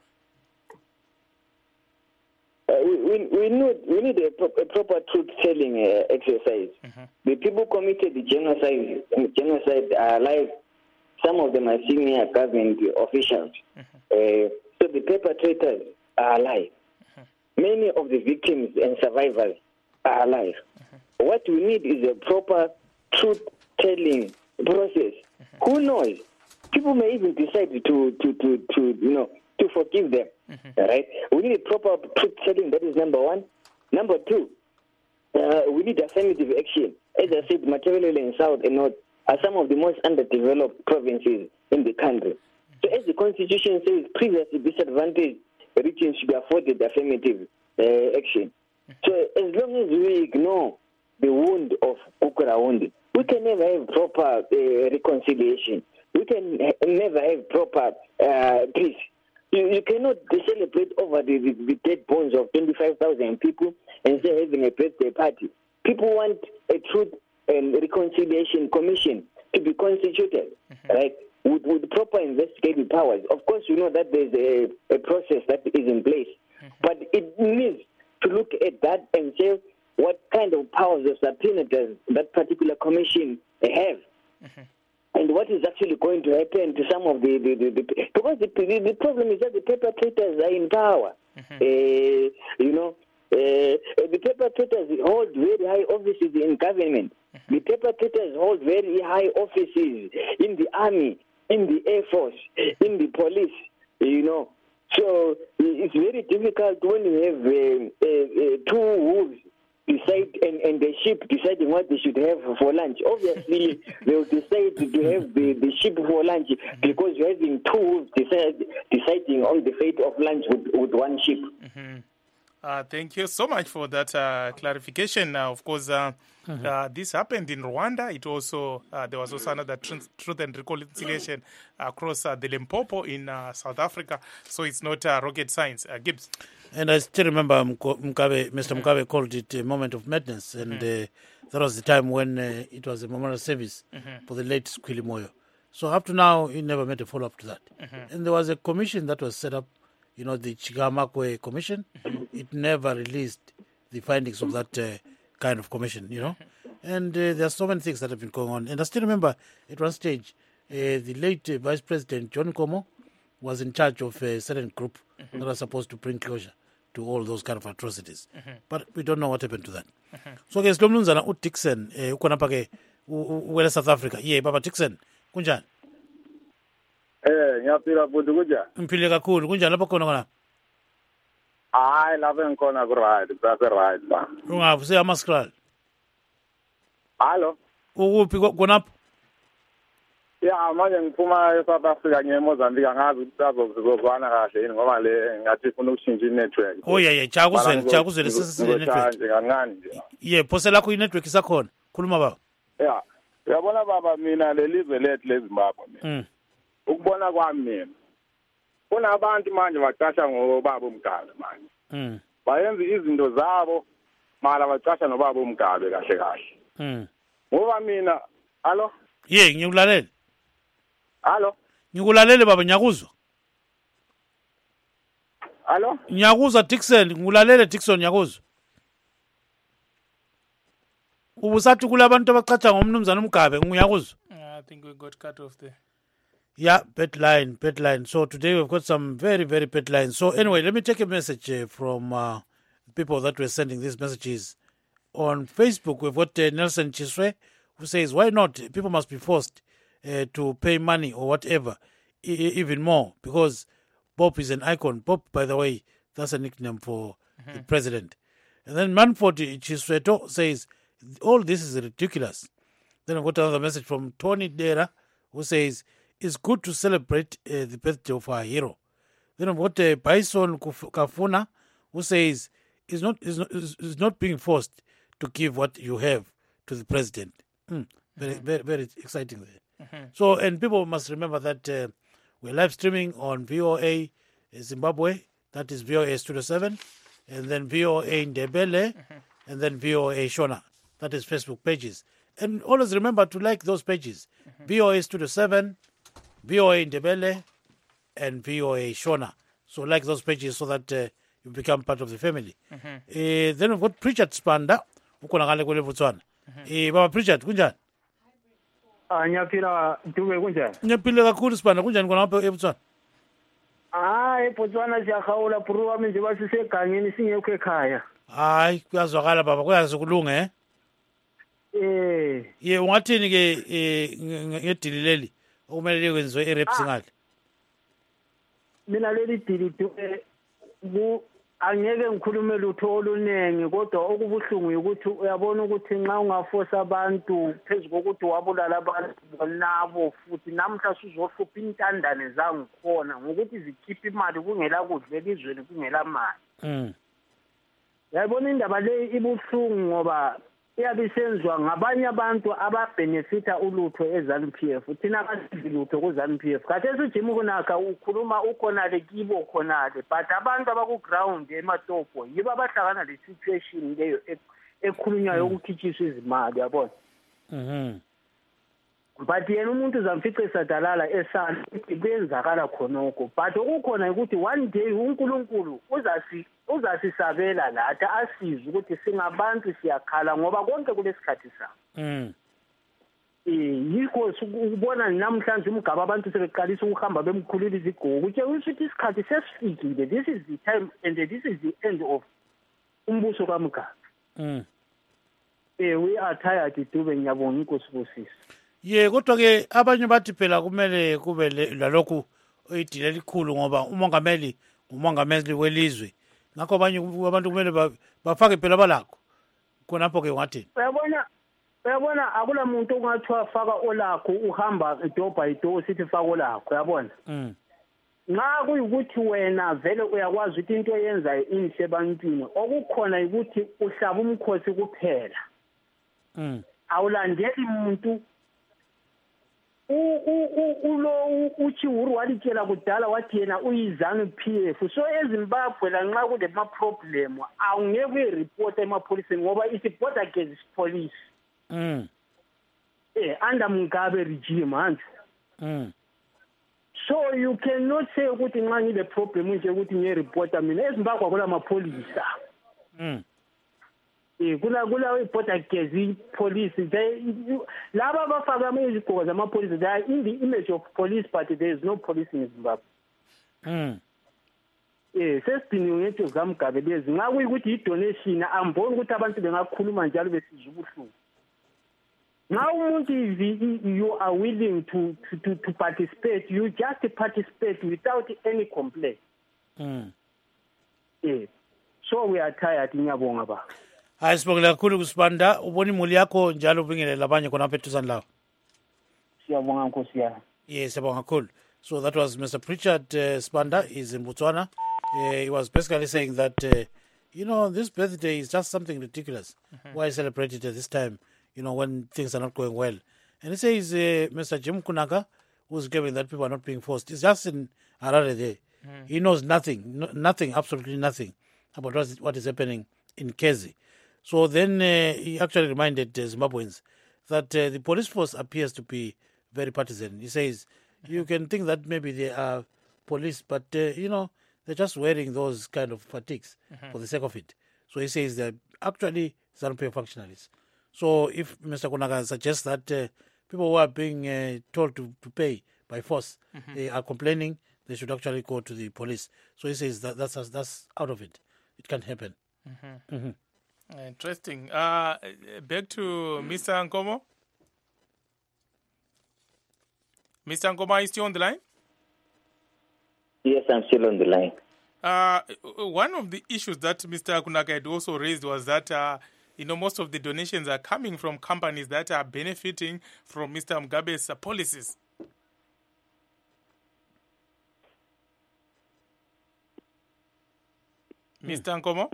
Speaker 4: Uh, we, we, we need we need a, pro- a proper truth-telling uh, exercise. Mm-hmm. The people committed the genocide genocide are alive. Some of them are senior government officials. Mm-hmm. Uh, so the perpetrators are alive. Mm-hmm. Many of the victims and survivors are alive. Mm-hmm. What we need is a proper truth-telling process. Mm-hmm. Who knows? People may even decide to, to, to, to you know to to forgive them. Mm-hmm. Right? We need a proper truth-telling. That is number one. Number two, uh, we need affirmative action. As I said, Matabeleland and South and North are some of the most underdeveloped provinces in the country. So as the Constitution says, previously disadvantaged regions should be afforded affirmative uh, action. So as long as we ignore the wound of Ukurahundi, we can never have proper uh, reconciliation. We can ha- never have proper uh, peace. You, you cannot celebrate over the, the, the dead bones of twenty-five thousand people and say having a birthday party. People want a truth and reconciliation commission to be constituted, mm-hmm. right, with, with proper investigative powers. Of course, you know that there's a, a process that is in place, mm-hmm. but it needs to look at that and say what kind of powers or subpoena does that particular commission have. Mm-hmm. And what is actually going to happen to some of the, the, the, the because the, the, the problem is that the perpetrators are in power. Mm-hmm. Uh, you know, uh, the perpetrators hold very high offices in government. Mm-hmm. The perpetrators hold very high offices in the army, in the air force, in the police. You know, so it's very difficult when you have uh, uh, uh, two wolves decide and, and the sheep deciding what they should have for lunch. Obviously, they will decide to have the, the sheep for lunch because you're having two wolves decide, deciding on the fate of lunch with, with one sheep.
Speaker 1: Mm-hmm. Uh, thank you so much for that uh, clarification. Uh, of course, uh, mm-hmm. uh, this happened in Rwanda. It also uh, there was also another tr- truth and reconciliation across uh, the Limpopo in uh, South Africa. So it's not uh, rocket science. Uh, Gibbs.
Speaker 2: And I still remember Mugabe, Mister Mm-hmm. Mugabe called it a moment of madness, and mm-hmm. uh, that was the time when uh, it was a memorial service mm-hmm. for the late Squilly Moyo. So up to now, he never made a follow-up to that. Mm-hmm. And there was a commission that was set up, you know, the Chigamakwe Commission. Mm-hmm. It never released the findings of that uh, kind of commission, you know. Mm-hmm. And uh, there are so many things that have been going on. And I still remember at one stage, uh, the late uh, Vice President John Komo was in charge of a certain group mm-hmm. that was supposed to bring closure to all those kind of atrocities. Mm-hmm. But we don't know what happened to that. Mm-hmm. So ke silomnumzana uDixon eh ukhona pha ke uwela South Africa. Yeah, baba Dixon, kunjani?
Speaker 6: Eh, ngiyaphila futhi kunjani?
Speaker 2: Ngiphile kakhulu. Kunjani lapho khona khona?
Speaker 6: Hayi lapha engikhona ku right, base right ba.
Speaker 2: Ungavu se amaskral.
Speaker 6: Hallo.
Speaker 2: Ukuphi konapho?
Speaker 6: Ya manje ngiphuma eSouth Africa ngiye eMozambique ngazi ukuthi bazozwana kahle yini ngoba le ngathi ufuna ukushintsha i-network.
Speaker 2: Oh yeah yeah, cha kuzwele cha kuzwele sesile network.
Speaker 6: Nje kancane nje.
Speaker 2: Yeah, phose lakho i-network isakhona. Khuluma baba.
Speaker 6: Yeah. Uyabona baba mina lelizwe lethu leZimbabwe mina. Mm. Ukubona kwami mina. Kunabantu manje bacasha ngobaba uMgabe manje. Mm. Bayenza izinto zabo mala bacasha nobaba uMgabe kahle kahle. Mm. Ngoba mina, allo?
Speaker 2: Yeah, ngiyulalela.
Speaker 6: Allo?
Speaker 2: Ngikulalele baba nyakuzwa.
Speaker 6: Allo?
Speaker 2: Nyakuzwa Dixon, ngikulalele Dixon nyakuzwa. Ubusathi kulabantu abacatsha ngomnumzana uMgabe ngiyakuzwa.
Speaker 1: I think we got cut off there.
Speaker 2: Yeah, bad line, bad line. So today we've got some very, very bad lines. So anyway, let me take a message uh, from uh, people that were sending these messages. On Facebook, we've got uh, Nelson Chiswe, who says, why not? People must be forced uh, to pay money or whatever, e- even more, because Bob is an icon. Bob, by the way, that's a nickname for mm-hmm. the president. And then Manford Chisweto says, all this is ridiculous. Then I got another message from Tony Dera, who says, it's good to celebrate uh, the birthday of our hero. Then I've got uh, Bison Kafuna, who says, it's not, it's not, it's not being forced to give what you have to the president. Mm, very, mm-hmm. very, very exciting there. Mm-hmm. So, and people must remember that uh, we're live streaming on V O A Zimbabwe, that is V O A Studio seven, and then V O A Ndebele, mm-hmm. and then V O A Shona, that is Facebook pages. And always remember to like those pages, mm-hmm. V O A Studio seven, V O A Ndebele, and V O A Shona. So like those pages so that uh, you become part of the family. Mm-hmm. Uh, then we've got Pritchard Spanda, ukonakale kule Botswana. Eh baba Pritchard kunjani?
Speaker 7: Ah nyaphila duke kunjani?
Speaker 2: Nyaphile kakhulu Spanda kunjani kona lapha eBotswana?
Speaker 7: Ah eBotswana siyahawula puruwa manje basisegangeni singekho ekhaya.
Speaker 2: Hayi kuyazwakala baba kuyazikulunga eh?
Speaker 7: Eh.
Speaker 2: Ye ungathini ke ngedili leli okumele kwenziwe eRap Singale?
Speaker 7: mina leli dili ku angeke ngikhulume lutho oluningi kodwa okubuhlungu ukuthi uyabona ukuthi nxa ungafosa abantu phezu kokuthi wabulala abantu bonabo futhi namhla sizohlupha intandane zangikhona ngokuthi zikhipha imali kungela kudla elizweni kungela mali.
Speaker 2: Mm.
Speaker 7: Yabona indaba le ibuhlungu ngoba iyabe isenziwa ngabanye abantu ababenefita ulutho eZANU P F thina kasidli lutho kuZANU P F kade sijimu kunaka ukhuluma ukhona le kibo khona le but abantu abaku ground ematopo yiba abahlangana le situation leyo ekhulunywayo ukukhitshisa izimali yabona.
Speaker 2: Mhm.
Speaker 7: But yena umuntu uzamfica esadalala esana kuyenzakala khonoko but ukukhona ukuthi one day uNkulunkulu uzasi uzasisabela latha asize ukuthi singabantu siyakhala ngoba konke kulesikhathi sa.
Speaker 2: Mm.
Speaker 7: Eh yikho ukubona namhlanje umgaba abantu sebeqalisa ukuhamba bemkhulula izigogo ukuthi usithi isikhathi sesifikile, this is the time and this is the end of umbuso kaMgabe.
Speaker 2: Mm.
Speaker 7: Eh we are tired Dube, ngiyabonga inkosi bosisi.
Speaker 2: Ye kodwa ke abanye bathi phela kumele kube lalokhu idile elikhulu ngoba umongameli umongameli welizwe ngakho abanye abantu kumele bafake phela balakho khonapho ke ngathini.
Speaker 7: Uyabona uyabona akula muntu ongathiwa faka olakho uhamba idobha ido sithi faka olakho uyabona.
Speaker 2: Mm.
Speaker 7: Nxa kuyikuthi wena vele uyakwazi ukuthi into eyenzayo inhle ebantwini okukhona ukuthi uhlaba umkhosi kuphela.
Speaker 2: Mm.
Speaker 7: Awulandeli umuntu u u ulo uchiwuru walitshela kudala wathi yena uyiZANU P F so eZimbabwe lanxa kule ma problem awungeke uyireport emapholiseni ngoba isi border against police.
Speaker 2: Mm.
Speaker 7: Eh under Mugabe regime manje.
Speaker 2: Mm.
Speaker 7: So you cannot say ukuthi nxa ngile problem nje ukuthi ngiyireport mina eZimbabwe akula mapolisa.
Speaker 2: Mm.
Speaker 7: Eh kula kula border against police they laba bafaka izigqoko zamapolice they are in the image of police but there is no police in Zimbabwe.
Speaker 2: Mm.
Speaker 7: Eh sesidiniwe ngethi zaMgabe lezi nxa kuyikuthi idonation amboni ukuthi abantu bengakhuluma njalo besizwe ubuhlungu. Now umuntu you are willing to, to to participate, you just participate without any complaint.
Speaker 2: Mm.
Speaker 7: Eh so we are tired ngiyabonga ba.
Speaker 2: Hayi sibongela kakhulu kusibanda ubona imuli yakho njalo ubingelela abanye khona apha ethusani lawo.
Speaker 7: Siyabonga Nkosi yami.
Speaker 2: Yes, siyabonga kakhulu. So that was Mister Pritchard uh, Spanda. He's in Botswana. Uh, he was basically saying that uh, you know this birthday is just something ridiculous. Mm-hmm. Why celebrate it at this time? You know when things are not going well. And he says uh, Mister Jim Kunaka, who's giving that people are not being forced, is just in Harare there. Mm. He knows nothing, no, nothing, absolutely nothing about what is, what is happening in Kezi. So then uh, he actually reminded uh, Zimbabweans that uh, the police force appears to be very partisan. He says, you can think that maybe they are police, but, uh, you know, they're just wearing those kind of fatigues mm-hmm. for the sake of it. So he says they're actually ZANU P F functionaries. So if Mister Kunaka suggests that uh, people who are being uh, told to, to pay by force, mm-hmm. they are complaining, they should actually go to the police. So he says that that's, that's out of it. It can't happen.
Speaker 1: Mm-hmm. Mm-hmm. Interesting. Uh, back to Mister Nkomo. Mister Nkomo, are you still on the line?
Speaker 4: Yes, I'm still on the line.
Speaker 1: Uh, one of the issues that Mister Kunaka had also raised was that, uh, you know, most of the donations are coming from companies that are benefiting from Mister Mugabe's uh, policies. Mm. Mister Nkomo?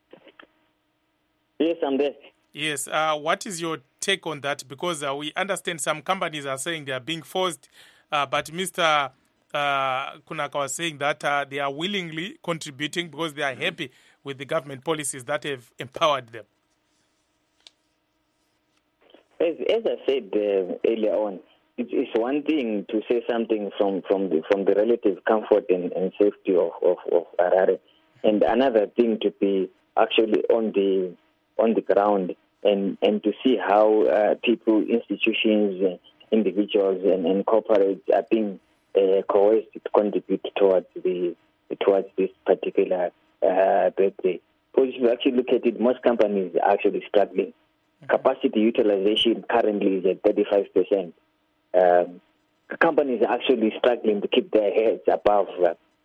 Speaker 4: Yes, I'm there.
Speaker 1: Yes. Uh, what is your take on that? Because uh, we understand some companies are saying they are being forced, uh, but Mister Uh, Kunaka was saying that uh, they are willingly contributing because they are happy with the government policies that have empowered them.
Speaker 4: As, as I said uh, earlier on, it, it's one thing to say something from, from, the, from the relative comfort and, and safety of, of, of Harare, and another thing to be actually on the on the ground and, and to see how uh, people, institutions, uh, individuals, and, and corporates are being uh, coerced to contribute towards the towards this particular uh, birthday. Because if you actually look at it, most companies are actually struggling. Mm-hmm. Capacity utilization currently is at thirty-five percent. Um, companies are actually struggling to keep their heads above uh,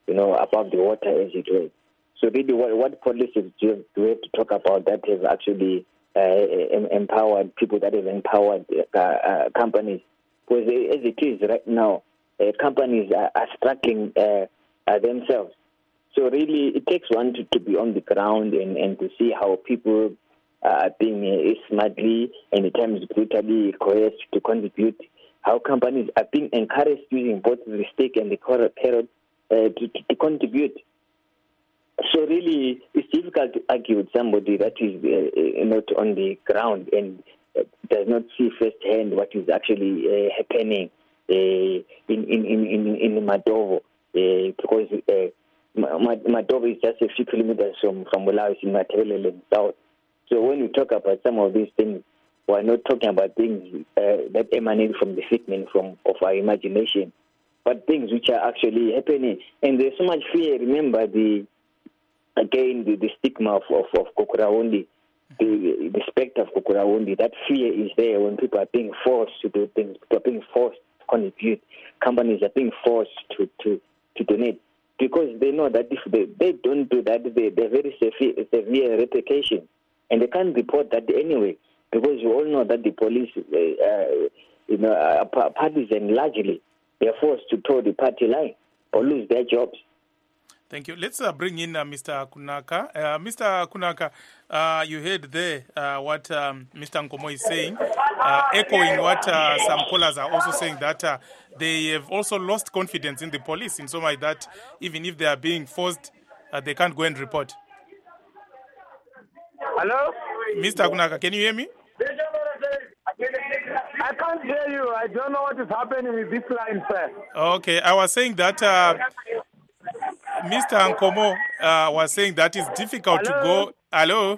Speaker 4: you know, above the water, as it were. So really, what, what policies do, you, do we have to talk about that have actually uh, empowered people, that have empowered uh, uh, companies? Because as it is right now, uh, companies are, are struggling uh, uh, themselves. So really, it takes one to, to be on the ground and, and to see how people are being uh, smartly and at times brutally coerced to contribute, how companies are being encouraged using both the stick and the carrot uh, to, to, to contribute. So really, it's difficult to argue with somebody that is uh, not on the ground and uh, does not see firsthand what is actually uh, happening uh, in, in, in, in, in Madovo, uh, because uh, Madovo is just a few kilometers from, from Bulawayo in Matabeleland South. So when we talk about some of these things, we're not talking about things uh, that emanate from the figment from of our imagination, but things which are actually happening. And there's so much fear. Remember the again the, the stigma of, of, of Gukurahundi, the, the specter of Gukurahundi. That fear is there when people are being forced to do things, people are being forced to contribute, companies are being forced to, to, to donate, because they know that if they, they don't do that, they, they're very severe, severe repercussions. And they can't report that anyway, because you all know that the police, uh, you know, are partisan largely. They're forced to toe the party line or lose their jobs.
Speaker 1: Thank you. Let's uh, bring in uh, Mister Kunaka. Uh, Mister Kunaka, uh, you heard there uh, what um, Mister Nkomo is saying, uh, echoing what uh, some callers are also saying, that uh, they have also lost confidence in the police in so much that even if they are being forced, uh, they can't go and report.
Speaker 3: Hello?
Speaker 1: Mister Kunaka, can you hear me?
Speaker 3: I can't hear you. I don't know what is happening with this line, sir.
Speaker 1: Okay, I was saying that uh, Mister Nkomo uh, was saying that it's difficult
Speaker 3: Hello?
Speaker 1: to go... Hello?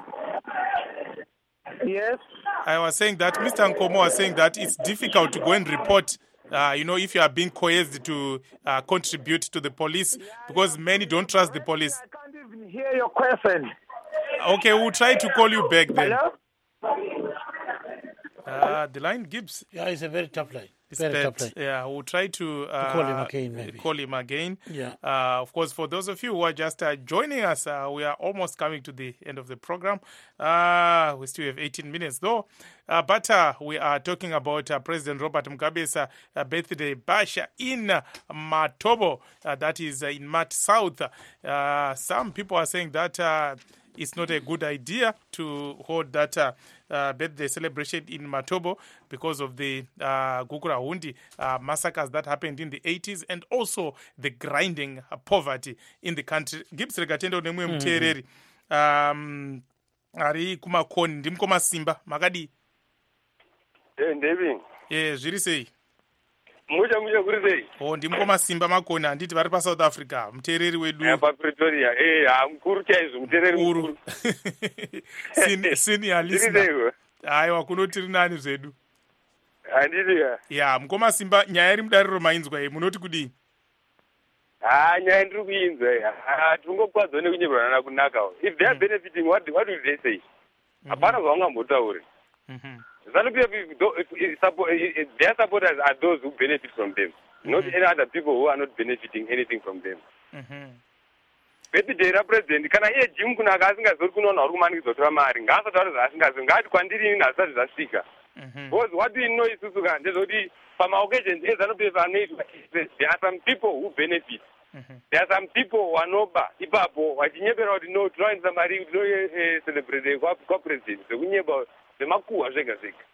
Speaker 3: Yes?
Speaker 1: I was saying that Mister Nkomo was saying that it's difficult to go and report, uh, you know, if you are being coerced to uh, contribute to the police, because many don't trust the police.
Speaker 3: I can't even hear your question.
Speaker 1: Okay, we'll try to call you back then.
Speaker 3: Hello?
Speaker 1: Uh, the line Gibbs.
Speaker 2: Yeah, it's a very tough line.
Speaker 1: It's
Speaker 2: Very
Speaker 1: bad.
Speaker 2: tough line.
Speaker 1: Yeah, we'll try to, uh,
Speaker 2: To call him again, maybe.
Speaker 1: Call him again.
Speaker 2: Yeah.
Speaker 1: Uh, of course, for those of you who are just uh, joining us, uh, we are almost coming to the end of the program. Uh, we still have eighteen minutes, though. Uh, but uh, we are talking about uh, President Robert Mugabe's uh, uh, birthday bash in uh, Matobo. Uh, that is uh, in Mat South. Uh, some people are saying that uh, it's not a good idea to hold that uh, uh, birthday celebration in Matobo because of the uh, Gukurahundi uh, massacres that happened in the eighties, and also the grinding uh, poverty in the country. Gibbs Regatendo nemwe mtereri um ari kumakoni ndimkoma simba makadi
Speaker 8: eh ndevi
Speaker 1: eh zviri sei
Speaker 8: mucha mucha kuri sei
Speaker 1: oh ndimkoma simba makoni anditi vari pa South Africa mtereri wedu
Speaker 8: ya pa Pretoria eh amkuru chaizvo mtereri mkuru
Speaker 1: sin senior listener aiwa kunotiri nani zvedu
Speaker 8: handiti ya
Speaker 1: ya mkoma simba nyaya iri mudariro mainzwa iyi munoti kudii
Speaker 8: ah nyaya ndiri kuinzwa ah tingokwadzwa nekunyeverana kunaka if they are benefiting what what will they say hapana zvaungambotauri
Speaker 1: mhm
Speaker 8: Their supporters are those who benefit from them, mm-hmm. not any other people who are not benefiting anything from them. Birthday represent kana iye Jim Kunaka asingazori kunoona uri kumanikizotora mari ngaasataure zvaasingazori ngaati kwandiri nhasati zvasvika. Because what do you know isusu kana ndezvoti pamaoccasions ezanopepa anoitwa there are some people who benefit. There are some people wanoba ipapo vachinyepera kuti no tinowanisa mari tinocelebrate kwapresident zvekunyepa zvemakuhwa zvega zvega.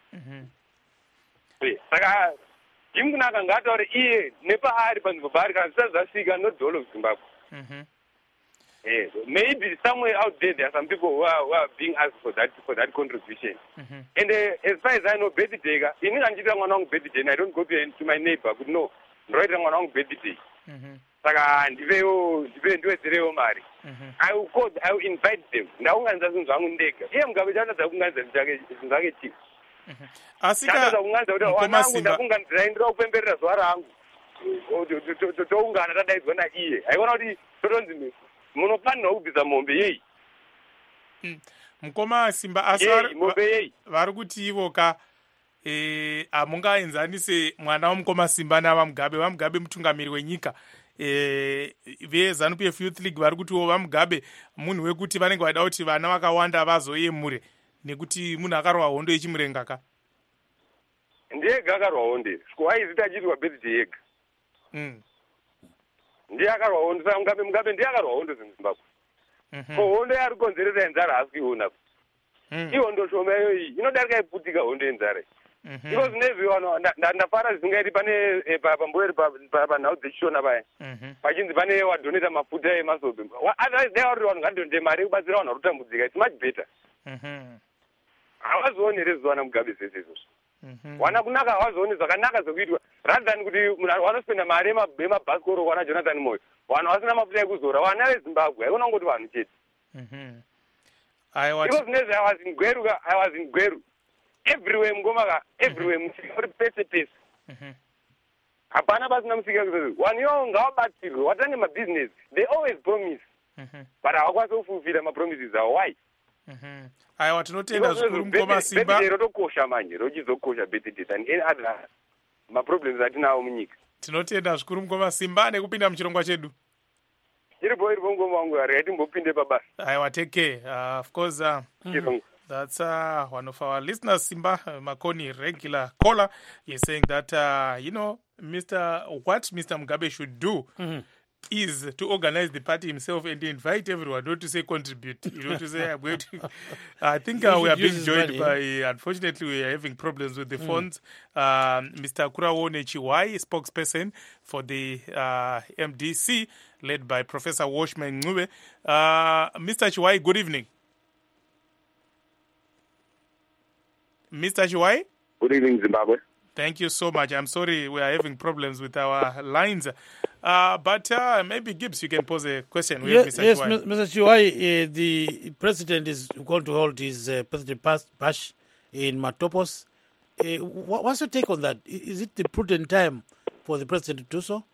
Speaker 8: Saka Jim Kunaka ngaataure iye nepaari panzvimbo paari kana zvisati zvasvika not the whole of Zimbabwe. Yes, maybe somewhere out there there are some people who are, who are being asked for that for that contribution. Mm-hmm. And uh, as far as I know, birthday, in Nigeria, I'm birthday, I don't go to, to my neighbor, but no, right, I'm birthday. Saka ndiveo ndiveo ndiveo mari. I will call, I will invite them. Ndaunganza zvinhu zvangu ndega. Iye Mugabe chandaza kunganza zvake zvake chief.
Speaker 1: Asika
Speaker 8: chandaza kunganza kuti wanangu ndakunganzira ndira kupemberera zuva rangu. Toungana tadaidzwa naiye. Aiona kuti totonzi munofanira kubvisa mombe yei.
Speaker 1: Mukoma Simba asar vari kuti ivoka eh amungaenzanise mwana wamukoma Simba nava Mugabe. Va Mugabe mutungamiri wenyika. e, veZANU-P F Youth League vari kutiwo vaMugabe munhu wekuti vanenge vada kuti vana vakawanda vazoyemure nekuti munhu akarwa hondo yechimurenga ka
Speaker 8: ndiyega akarwa hondo sikuwaizita achiitwa birthday yega
Speaker 1: mm.
Speaker 8: ndiye akarwa hondo saka Mugabe Mugabe ndiye akarwa hondo zimbabwe
Speaker 1: mm-hmm.
Speaker 8: ko hondo yari konzeresa enzara hasi kuiona
Speaker 1: mm.
Speaker 8: ihondo shoma iyo iyi inodarika iputika hondo yenzara
Speaker 1: mm-hmm.
Speaker 8: iko zvinezvi vano ndafara zvisingaiti pane pamboweri panhau dzechishona paya
Speaker 1: mm-hmm.
Speaker 8: pachinzi pane wadhoneta mafuta emasobe otherwise dai vari vanhu ngadonde mari yekubatsira vanhu vari kutambudzika its much better havazooni here zviwana Mugabe zvese izvozvo wana kunaka havazooni zvakanaka zvekuitwa rather than kuti munhu wanospenda mari yemabhasikoro wana Jonathan Moyo vanhu vasina mafuta ekuzora vana veZimbabwe haikona kungoti vanhu chete iko zvinezvi I was in Gweru I was in Gweru everywhere mungomaka everywhere musika uri pese pese hapana pasina musika vanhu ivo ngavabatsirwe watange mabusiness they always promise but havakwanisi kufulfira mapromises avo why
Speaker 1: aiwa tinotenda zvikuru Mukoma Simba
Speaker 8: rotokosha manje rochizokosha birthday than any other maproblems atinawo munyika
Speaker 1: tinotenda zvikuru Mukoma Simba nekupinda muchirongwa chedu
Speaker 8: iripo iripo Mukoma wangu ari yatimbopinde pabasa
Speaker 1: aiwa take care uh, of course uh, mm. That's uh, one of our listeners, Simba uh, Makoni, regular caller. He's saying that, uh, you know, Mister what Mister Mugabe should do mm-hmm. is to organize the party himself and invite everyone, not to say contribute. You know, to say, I'm going to... I think uh, we are being joined money, by, yeah. Unfortunately, we are having problems with the mm. phones. Um, Mister Kurawone Chiwai, spokesperson for the uh, M D C, led by Professor Washman Ngube. Uh, Mister Chiwai, good evening. Mister Chiwai?
Speaker 9: Good evening, Zimbabwe.
Speaker 1: Thank you so much. I'm sorry we are having problems with our lines. Uh, but uh, maybe, Gibbs, you can pose a question.
Speaker 2: Yes, Mister Yes, Chiwai. Mister Chiwai, uh, the president is going to hold his uh, president bash in Matopos. Uh, what's your take on that? Is it the prudent time for the president to do so?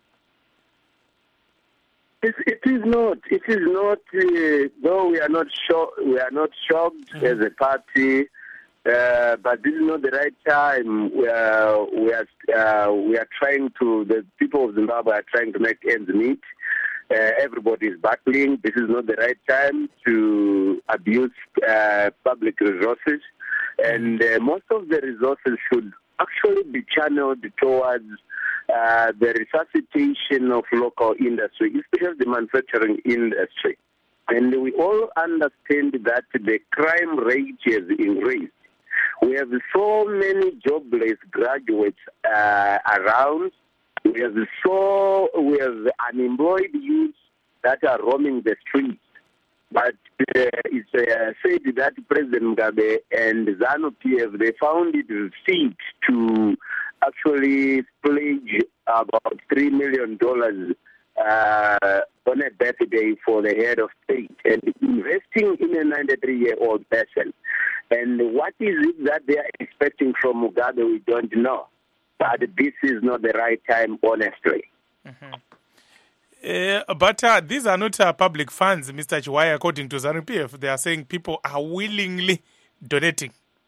Speaker 9: It, it is not. It is not. Uh, though we are not shocked. We are not shocked mm-hmm. as a party. Uh, but this is not the right time. We are, we are, uh, we are trying to, the people of Zimbabwe are trying to make ends meet. Uh, everybody is battling. This is not the right time to abuse uh, public resources. And uh, most of the resources should actually be channeled towards uh, the resuscitation of local industry, especially the manufacturing industry. And we all understand that the crime rate has increased. We have so many jobless graduates uh, around. We have so we have unemployed youths that are roaming the streets. But uh, it's uh, said that President Mugabe and ZANU-P F they found it fit to actually pledge about three million dollars uh, on a birthday for the head of state and investing in a ninety-three-year-old person. And what is it that they are expecting from Mugabe, we don't know. But this is not the right time, honestly.
Speaker 1: Mm-hmm. Uh, but uh, these are not uh, public funds, Mister Chiwai, according to ZANU-P F. They are saying people are willingly donating.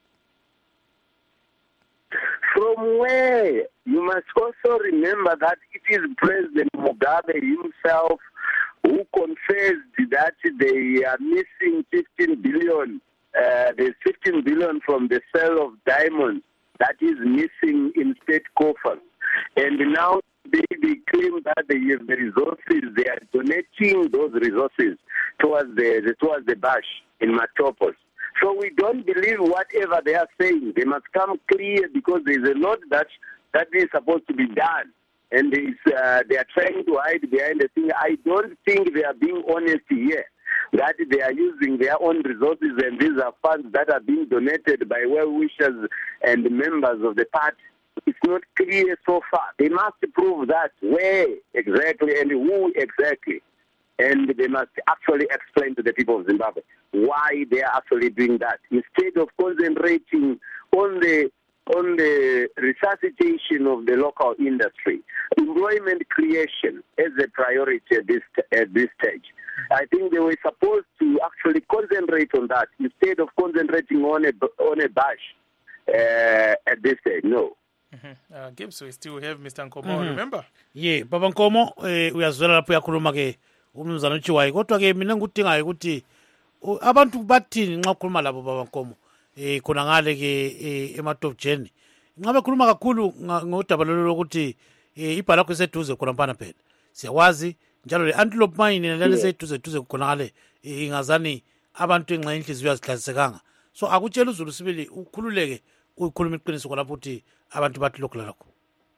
Speaker 9: From where? You must also remember that it is President Mugabe himself who confessed that they are missing fifteen billion. Uh, there's fifteen billion from the sale of diamonds that is missing in state coffers. And now they, they claim that they have the resources. They are donating those resources towards the, the towards the bash in Matopos. So we don't believe whatever they are saying. They must come clear because there's a lot that that is supposed to be done. And uh, they are trying to hide behind the thing. I don't think they are being honest here, that they are using their own resources and these are funds that are being donated by well-wishers and members of the party. It's not clear so far. They must prove that where exactly and who exactly. And they must actually explain to the people of Zimbabwe why they are actually doing that. Instead of concentrating on the on the resuscitation of the local industry, employment creation as a priority at this, at this stage. I think they were supposed to actually concentrate on that instead of concentrating on a, on a bash uh, at this stage. No.
Speaker 1: Mm-hmm. Uh, Gibbs, we still have Mister Nkomo, mm-hmm. remember?
Speaker 2: Yeah, Baba Nkomo, eh, uyazwela lapho yakhuluma ke umnumzana uChiwayi. Kodwa ke mina ngikudingayo ukuthi abantu bathini nxa ukhuluma labo Baba Nkomo eh khona ngale ke ematopjeni. Ngabe khuluma kakhulu ngodaba lokuthi ibhala lakho iseduze khona mpana phela. Siyawazi njalo le antelope mine nalale seduze duze khona ngale ingazani abantu enxa inhliziyo yazihlalisekanga. So akutshela uZulu sibili ukhululeke ukhuluma iqiniso lapho uthi abantu bathi lokho lakho.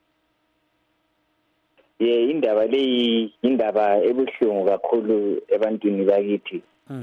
Speaker 4: Yeah, indaba leyi indaba ebuhlungu kakhulu ebantwini bakithi.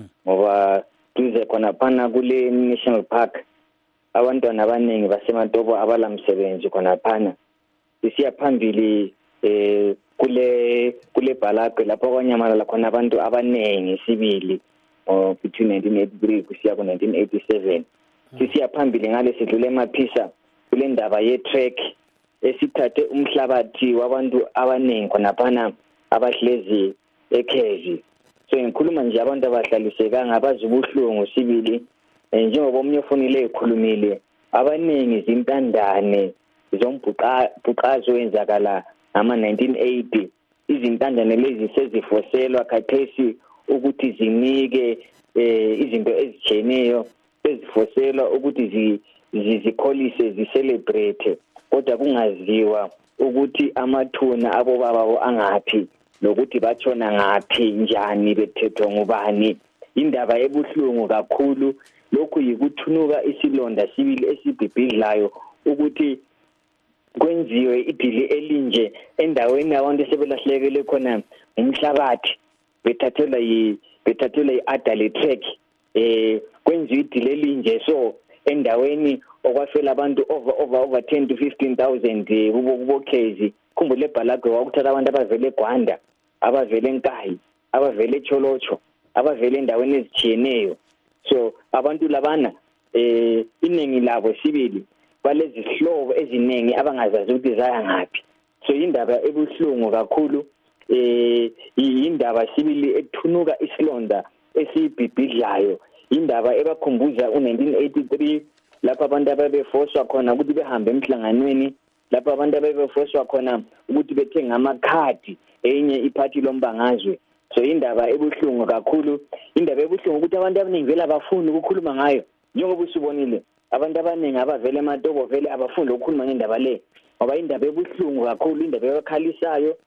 Speaker 4: Ngoba duze khona phana kule National Park abantwana abaningi basematopo abalamsebenzi khona phana. Sisiya phambili eh kule kule Balakwe lapho kwanyamala khona abantu abaningi sibili oh between nineteen eighty-three kusiya ku nineteen eighty-seven. Sisiya phambili ngale sidlule emaphisa kule ndaba ye track esithathe umhlabathi wabantu abaningi khona phana abahlezi ekhezi. So ngikhuluma nje abantu abahlalisekanga abazibuhlungu sibili njengoba omnye ufunile ekhulumile abaningi izintandane zombhuqazo wenzakala ama nineteen eighty izintandane lezi sezifoselwa khathesi ukuthi zinike izinto ezijeneyo ezifoselwa ukuthi zizikholise zicelebrate kodwa kungaziwa ukuthi amathuna abo bababo angaphi nokuthi batshona ngaphi njani bethethwa ngubani. Indaba ebuhlungu kakhulu lokhu yikuthunuka isilonda sibili esibhibhidlayo ukuthi kwenziwe idili elinje endaweni abantu sebelahlekele khona umhlabathi bethathelwa yi bethathelwa iAdale track eh kwenziwe idili elinje so endaweni okwafela abantu over over over ten to fifteen thousand kubo kubo case khumbule Balakwe wakuthatha abantu abavele eGwanda abavele eNkayi abavele eCholocho abavele endaweni ezijiyeneyo. So abantu labana eh iningi labo sibili balezi hlobo eziningi abangazazi ukuthi zaya ngaphi. So indaba ebuhlungu kakhulu eh indaba sibili ethunuka isilonda esibhibhidlayo indaba ebakhumbuza u nineteen eighty-three lapho abantu ababefoswa khona ukuthi behambe emhlanganweni lapho abantu ababefoswa khona ukuthi bethenga amakhadi enye iphathi lombangazwe. So indaba ebuhlungu kakhulu indaba ebuhlungu ukuthi abantu abaningi vele abafuni ukukhuluma ngayo njengoba usibonile abantu abaningi abavele ematobo vele abafuni ukukhuluma ngendaba le ngoba indaba ebuhlungu kakhulu indaba ebakhalisayo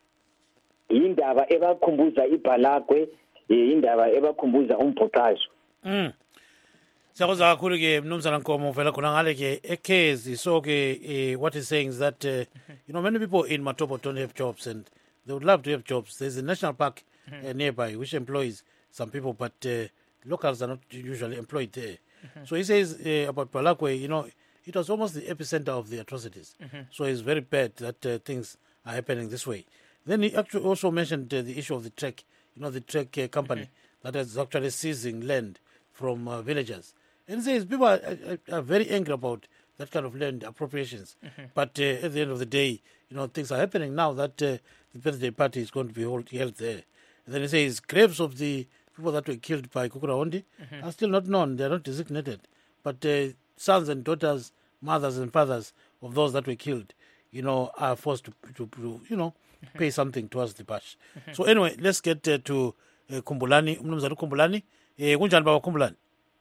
Speaker 4: indaba ebakhumbuza iBalakwe indaba ebakhumbuza umbhuqazo.
Speaker 2: Mm. Siyakuza kakhulu ke mnumzana Nkomo vela khona ngale ke ekhezi. So ke what he's saying is that uh, you know many people in Matopo don't have jobs and they would love to have jobs. There's a national park uh, nearby which employs some people, but uh, locals are not usually employed there. Mm-hmm. So he says uh, about Balakwe, you know, it was almost the epicenter of the atrocities. Mm-hmm. So it's very bad that uh, things are happening this way. Then he actually also mentioned uh, the issue of the trek, you know, the trek uh, company mm-hmm. that is actually seizing land from uh, villagers. And he says people are, are, are very angry about that kind of land appropriations. Mm-hmm. But uh, at the end of the day, you know, things are happening now that uh, the birthday party is going to be hold, held there. And then he says graves of the people that were killed by Kukurahondi mm-hmm. are still not known. They are not designated. But uh, sons and daughters, mothers and fathers of those that were killed, you know, are forced to, to, to you know, mm-hmm. pay something towards the bash. Mm-hmm. So anyway, let's get uh, to uh, Kumbulani. Umnumzana Kumbulani. Kunjani baba Kumbulani?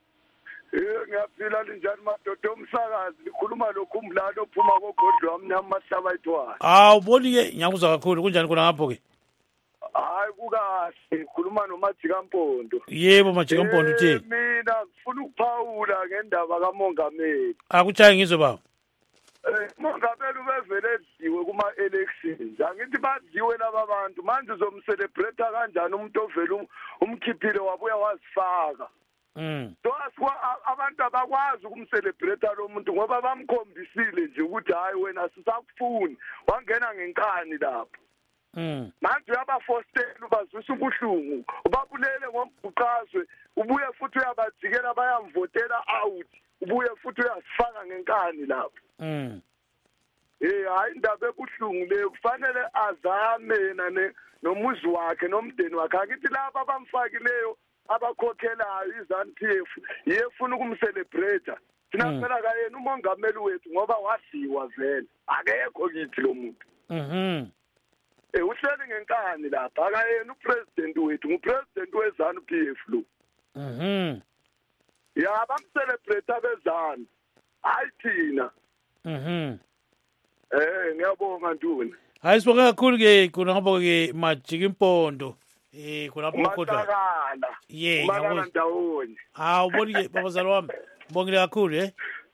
Speaker 6: Ngiyaphila linjani madoda omsakazi likhuluma loKhumbulani ophuma kogodlo amnyama mahlaba ayithwala.
Speaker 2: Ah uboni ke ngiyakuzwa kakhulu kunjani khona ngapho ke?
Speaker 6: Hayi kukahle khuluma noMajika Mpondo.
Speaker 2: Yebo Majika Mpondo uthini?
Speaker 6: Mina ngifuna ukuphawula ngendaba kaMongameli.
Speaker 2: Akuchayi ngizwe baba.
Speaker 6: Eh uMongameli ubevele eziwe kuma elections. Angithi baziwe laba bantu manje uzomcelebrate kanjani umuntu ovela umkhiphile wabuya wazifaka.
Speaker 2: Mm.
Speaker 6: So aswa abantu abakwazi ukumcelebrate lo muntu ngoba bamkhombisile nje ukuthi hayi wena sisakufuni wangena ngenkani lapho.
Speaker 2: Mm.
Speaker 6: Manje uyabafostela ubazwisa ubuhlungu ubabulele ngombhuqazwe ubuye futhi uyabajikela bayamvotela out ubuye futhi uyasifaka ngenkani lapho.
Speaker 2: Mm.
Speaker 6: Eh hayi indaba ebuhlungu le kufanele azame yena nomuzi wakhe nomndeni wakhe akithi laba abamfakileyo abakhokhelayo iZANU-P F yefuna ukumcelebrate thina phela kayena umongameli wethu ngoba wasiwa vele akekho kithi lo muntu
Speaker 2: mhm
Speaker 6: eh uhleli ngenkani lapha akayena upresident wethu ngupresident wezanu P F lo
Speaker 2: mhm
Speaker 6: ya bamcelebrate abezanu hayi thina
Speaker 2: mhm
Speaker 6: eh ngiyabonga Ntuli
Speaker 2: hayi sibonga kakhulu ke kunabo ke Majiki Impondo eh kunapho kodwa
Speaker 6: yeah ngiyabona ndawonye
Speaker 2: ah uboni ke babazali wami ngibongile kakhulu eh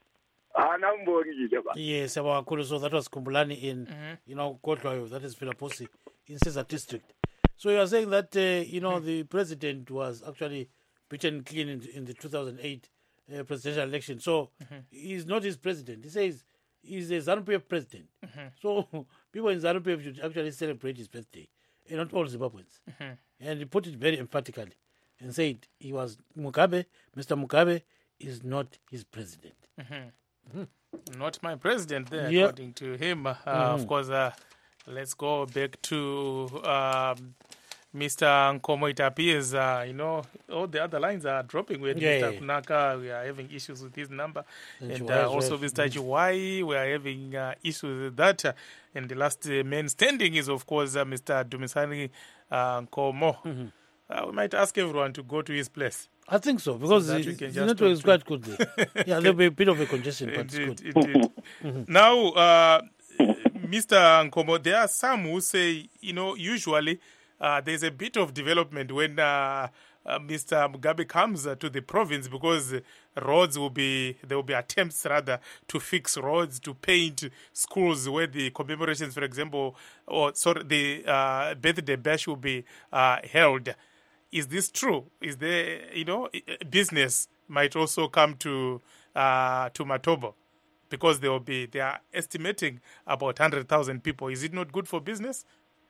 Speaker 6: ah nambongile ba
Speaker 2: yes yabonga kakhulu. So that was Kumbulani in mm-hmm. you know Kodwayo, that is Philaposi in Caesar district. So you are saying that uh, you know mm-hmm. the president was actually beaten clean in, in the two thousand eight uh, presidential election. So mm-hmm. he's not his president. He says he's a ZANU P F president. Mm-hmm. So people in ZANU P F should actually celebrate his birthday, and not all Zimbabweans. Mm-hmm. And he put it very emphatically and said he was Mugabe. Mister Mugabe is not his president.
Speaker 1: Mm-hmm. Mm-hmm. Not my president there,
Speaker 2: yep.
Speaker 1: according to him. Uh,
Speaker 2: mm-hmm.
Speaker 1: Of course, uh, let's go back to um, Mister Nkomo. It appears, uh, you know, all the other lines are dropping. With
Speaker 2: yeah,
Speaker 1: Mister
Speaker 2: yeah.
Speaker 1: Kunaka, we are having issues with his number.
Speaker 2: And,
Speaker 1: and uh, also Mister
Speaker 2: Mm-hmm.
Speaker 1: Chiwai, we are having uh, issues with that. Uh, and the last uh, man standing is, of course, uh, Mister Dumisani uh, Nkomo. Mm-hmm. Uh, we might ask everyone to go to his place.
Speaker 2: I think so, because so the, the network is quite good there. Yeah, there'll be a bit of a congestion, but
Speaker 1: it,
Speaker 2: it's
Speaker 1: it,
Speaker 2: good.
Speaker 1: It, it. Now, uh, Mister Nkomo, there are some who say, you know, usually uh, there's a bit of development when uh, uh, Mister Mugabe comes uh, to the province, because roads will be, there will be attempts rather to fix roads, to paint schools where the commemorations, for example, or sorry, the uh, birthday bash will be uh, held. Is this true? Is there, you know, business might also come to uh, to Matobo, because they will be, they are estimating about one hundred thousand people. Is it not good for business?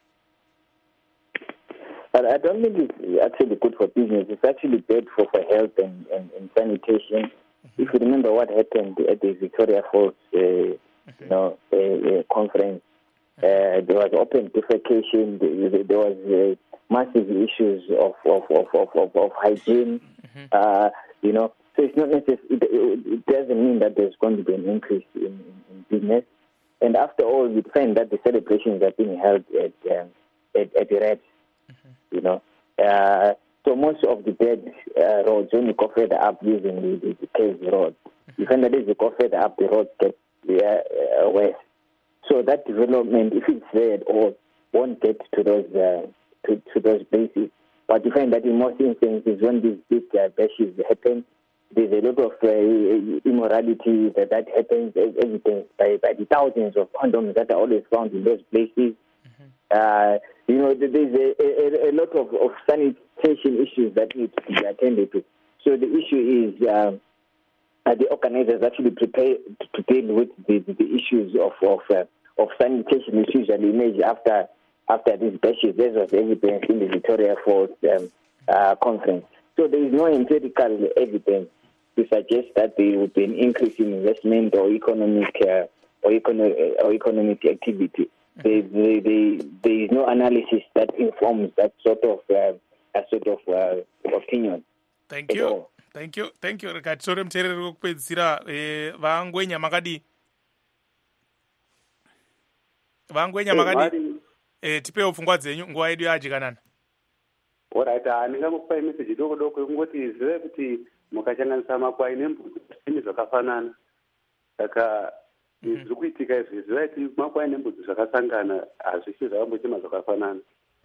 Speaker 4: But I don't think it's actually good for business. It's actually bad for, for health and, and, and sanitation. Mm-hmm. If you remember what happened at the Victoria Falls, uh, mm-hmm. you know, uh, uh, conference, uh, there was open defecation. There, there was uh, massive issues of of of of, of, of hygiene. Mm-hmm. Uh, you know, so it's not necessary. It, it doesn't mean that there's going to be an increase in, in, in business. And after all, we find that the celebrations are being held at um, at, at the Reds. Mm-hmm. You know, uh, so most of the dead uh, roads, when you go further up using the, the, the cave road, mm-hmm. you find that as you go further up, the roads get uh, uh, west. So that development, if it's there at all, won't get to those uh, to, to those places. But you find that in most instances, when these big uh, bashes happen, there's a lot of uh, immorality that, that happens, evidenced by, by the thousands of condoms that are always found in those places. Mm-hmm. Uh, you know, there's a, a, a lot of, of sanitation issues that need to be attended to. So the issue is uh, uh, the organizers actually prepare to deal with the, the issues of of, uh, of sanitation, which usually emerge after after these bashes. There was evidence in the Victoria Falls um, uh, conference. So there is no empirical evidence to suggest that there would be an increase in investment or economic uh, or, econo- or economic activity. There, there, there, there is no analysis that informs that sort of uh, a sort of uh, opinion.
Speaker 1: Thank you. All. Thank you. Thank you. Rikatsore mterere kokupedzisira vangwenya makadi. Vangwenya makadi. Eh tipe ufungwa dzenyu nguwa yedu yajikanana.
Speaker 10: Alright, ndingakupa message doko doko ngoti zive kuti mukachanganisa makwai nembudzi zvine zvakafanana. Saka zviri kuitika izvi zive kuti makwai nembudzi zvakasangana hazvisi zvavambochema zvakafanana.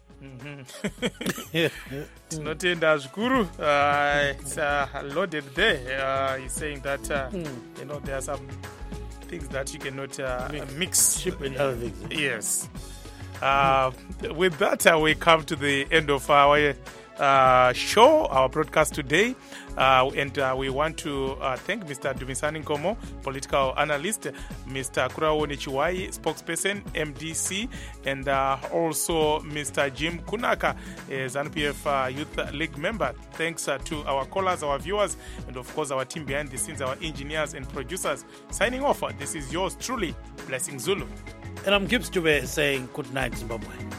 Speaker 1: Tinotenda zvikuru. Uh, it's uh, loaded there. Uh, he's saying that uh, mm. you know there are some things that you cannot uh, mix. mix.
Speaker 2: Ship and other things.
Speaker 1: Yes. Uh, with that, uh, we come to the end of our uh, show, our broadcast today. Uh, and uh, we want to uh, thank Mister Dumisani Nkomo, political analyst, Mister Kuraoni Chiwai, spokesperson, M D C, and uh, also Mister Jim Kunaka, a ZANU P F uh, Youth League member. Thanks uh, to our callers, our viewers, and of course our team behind the scenes, our engineers and producers. Signing off, this is yours truly, Blessing Zulu.
Speaker 2: And I'm Gibbs Dube saying good night, Zimbabwe.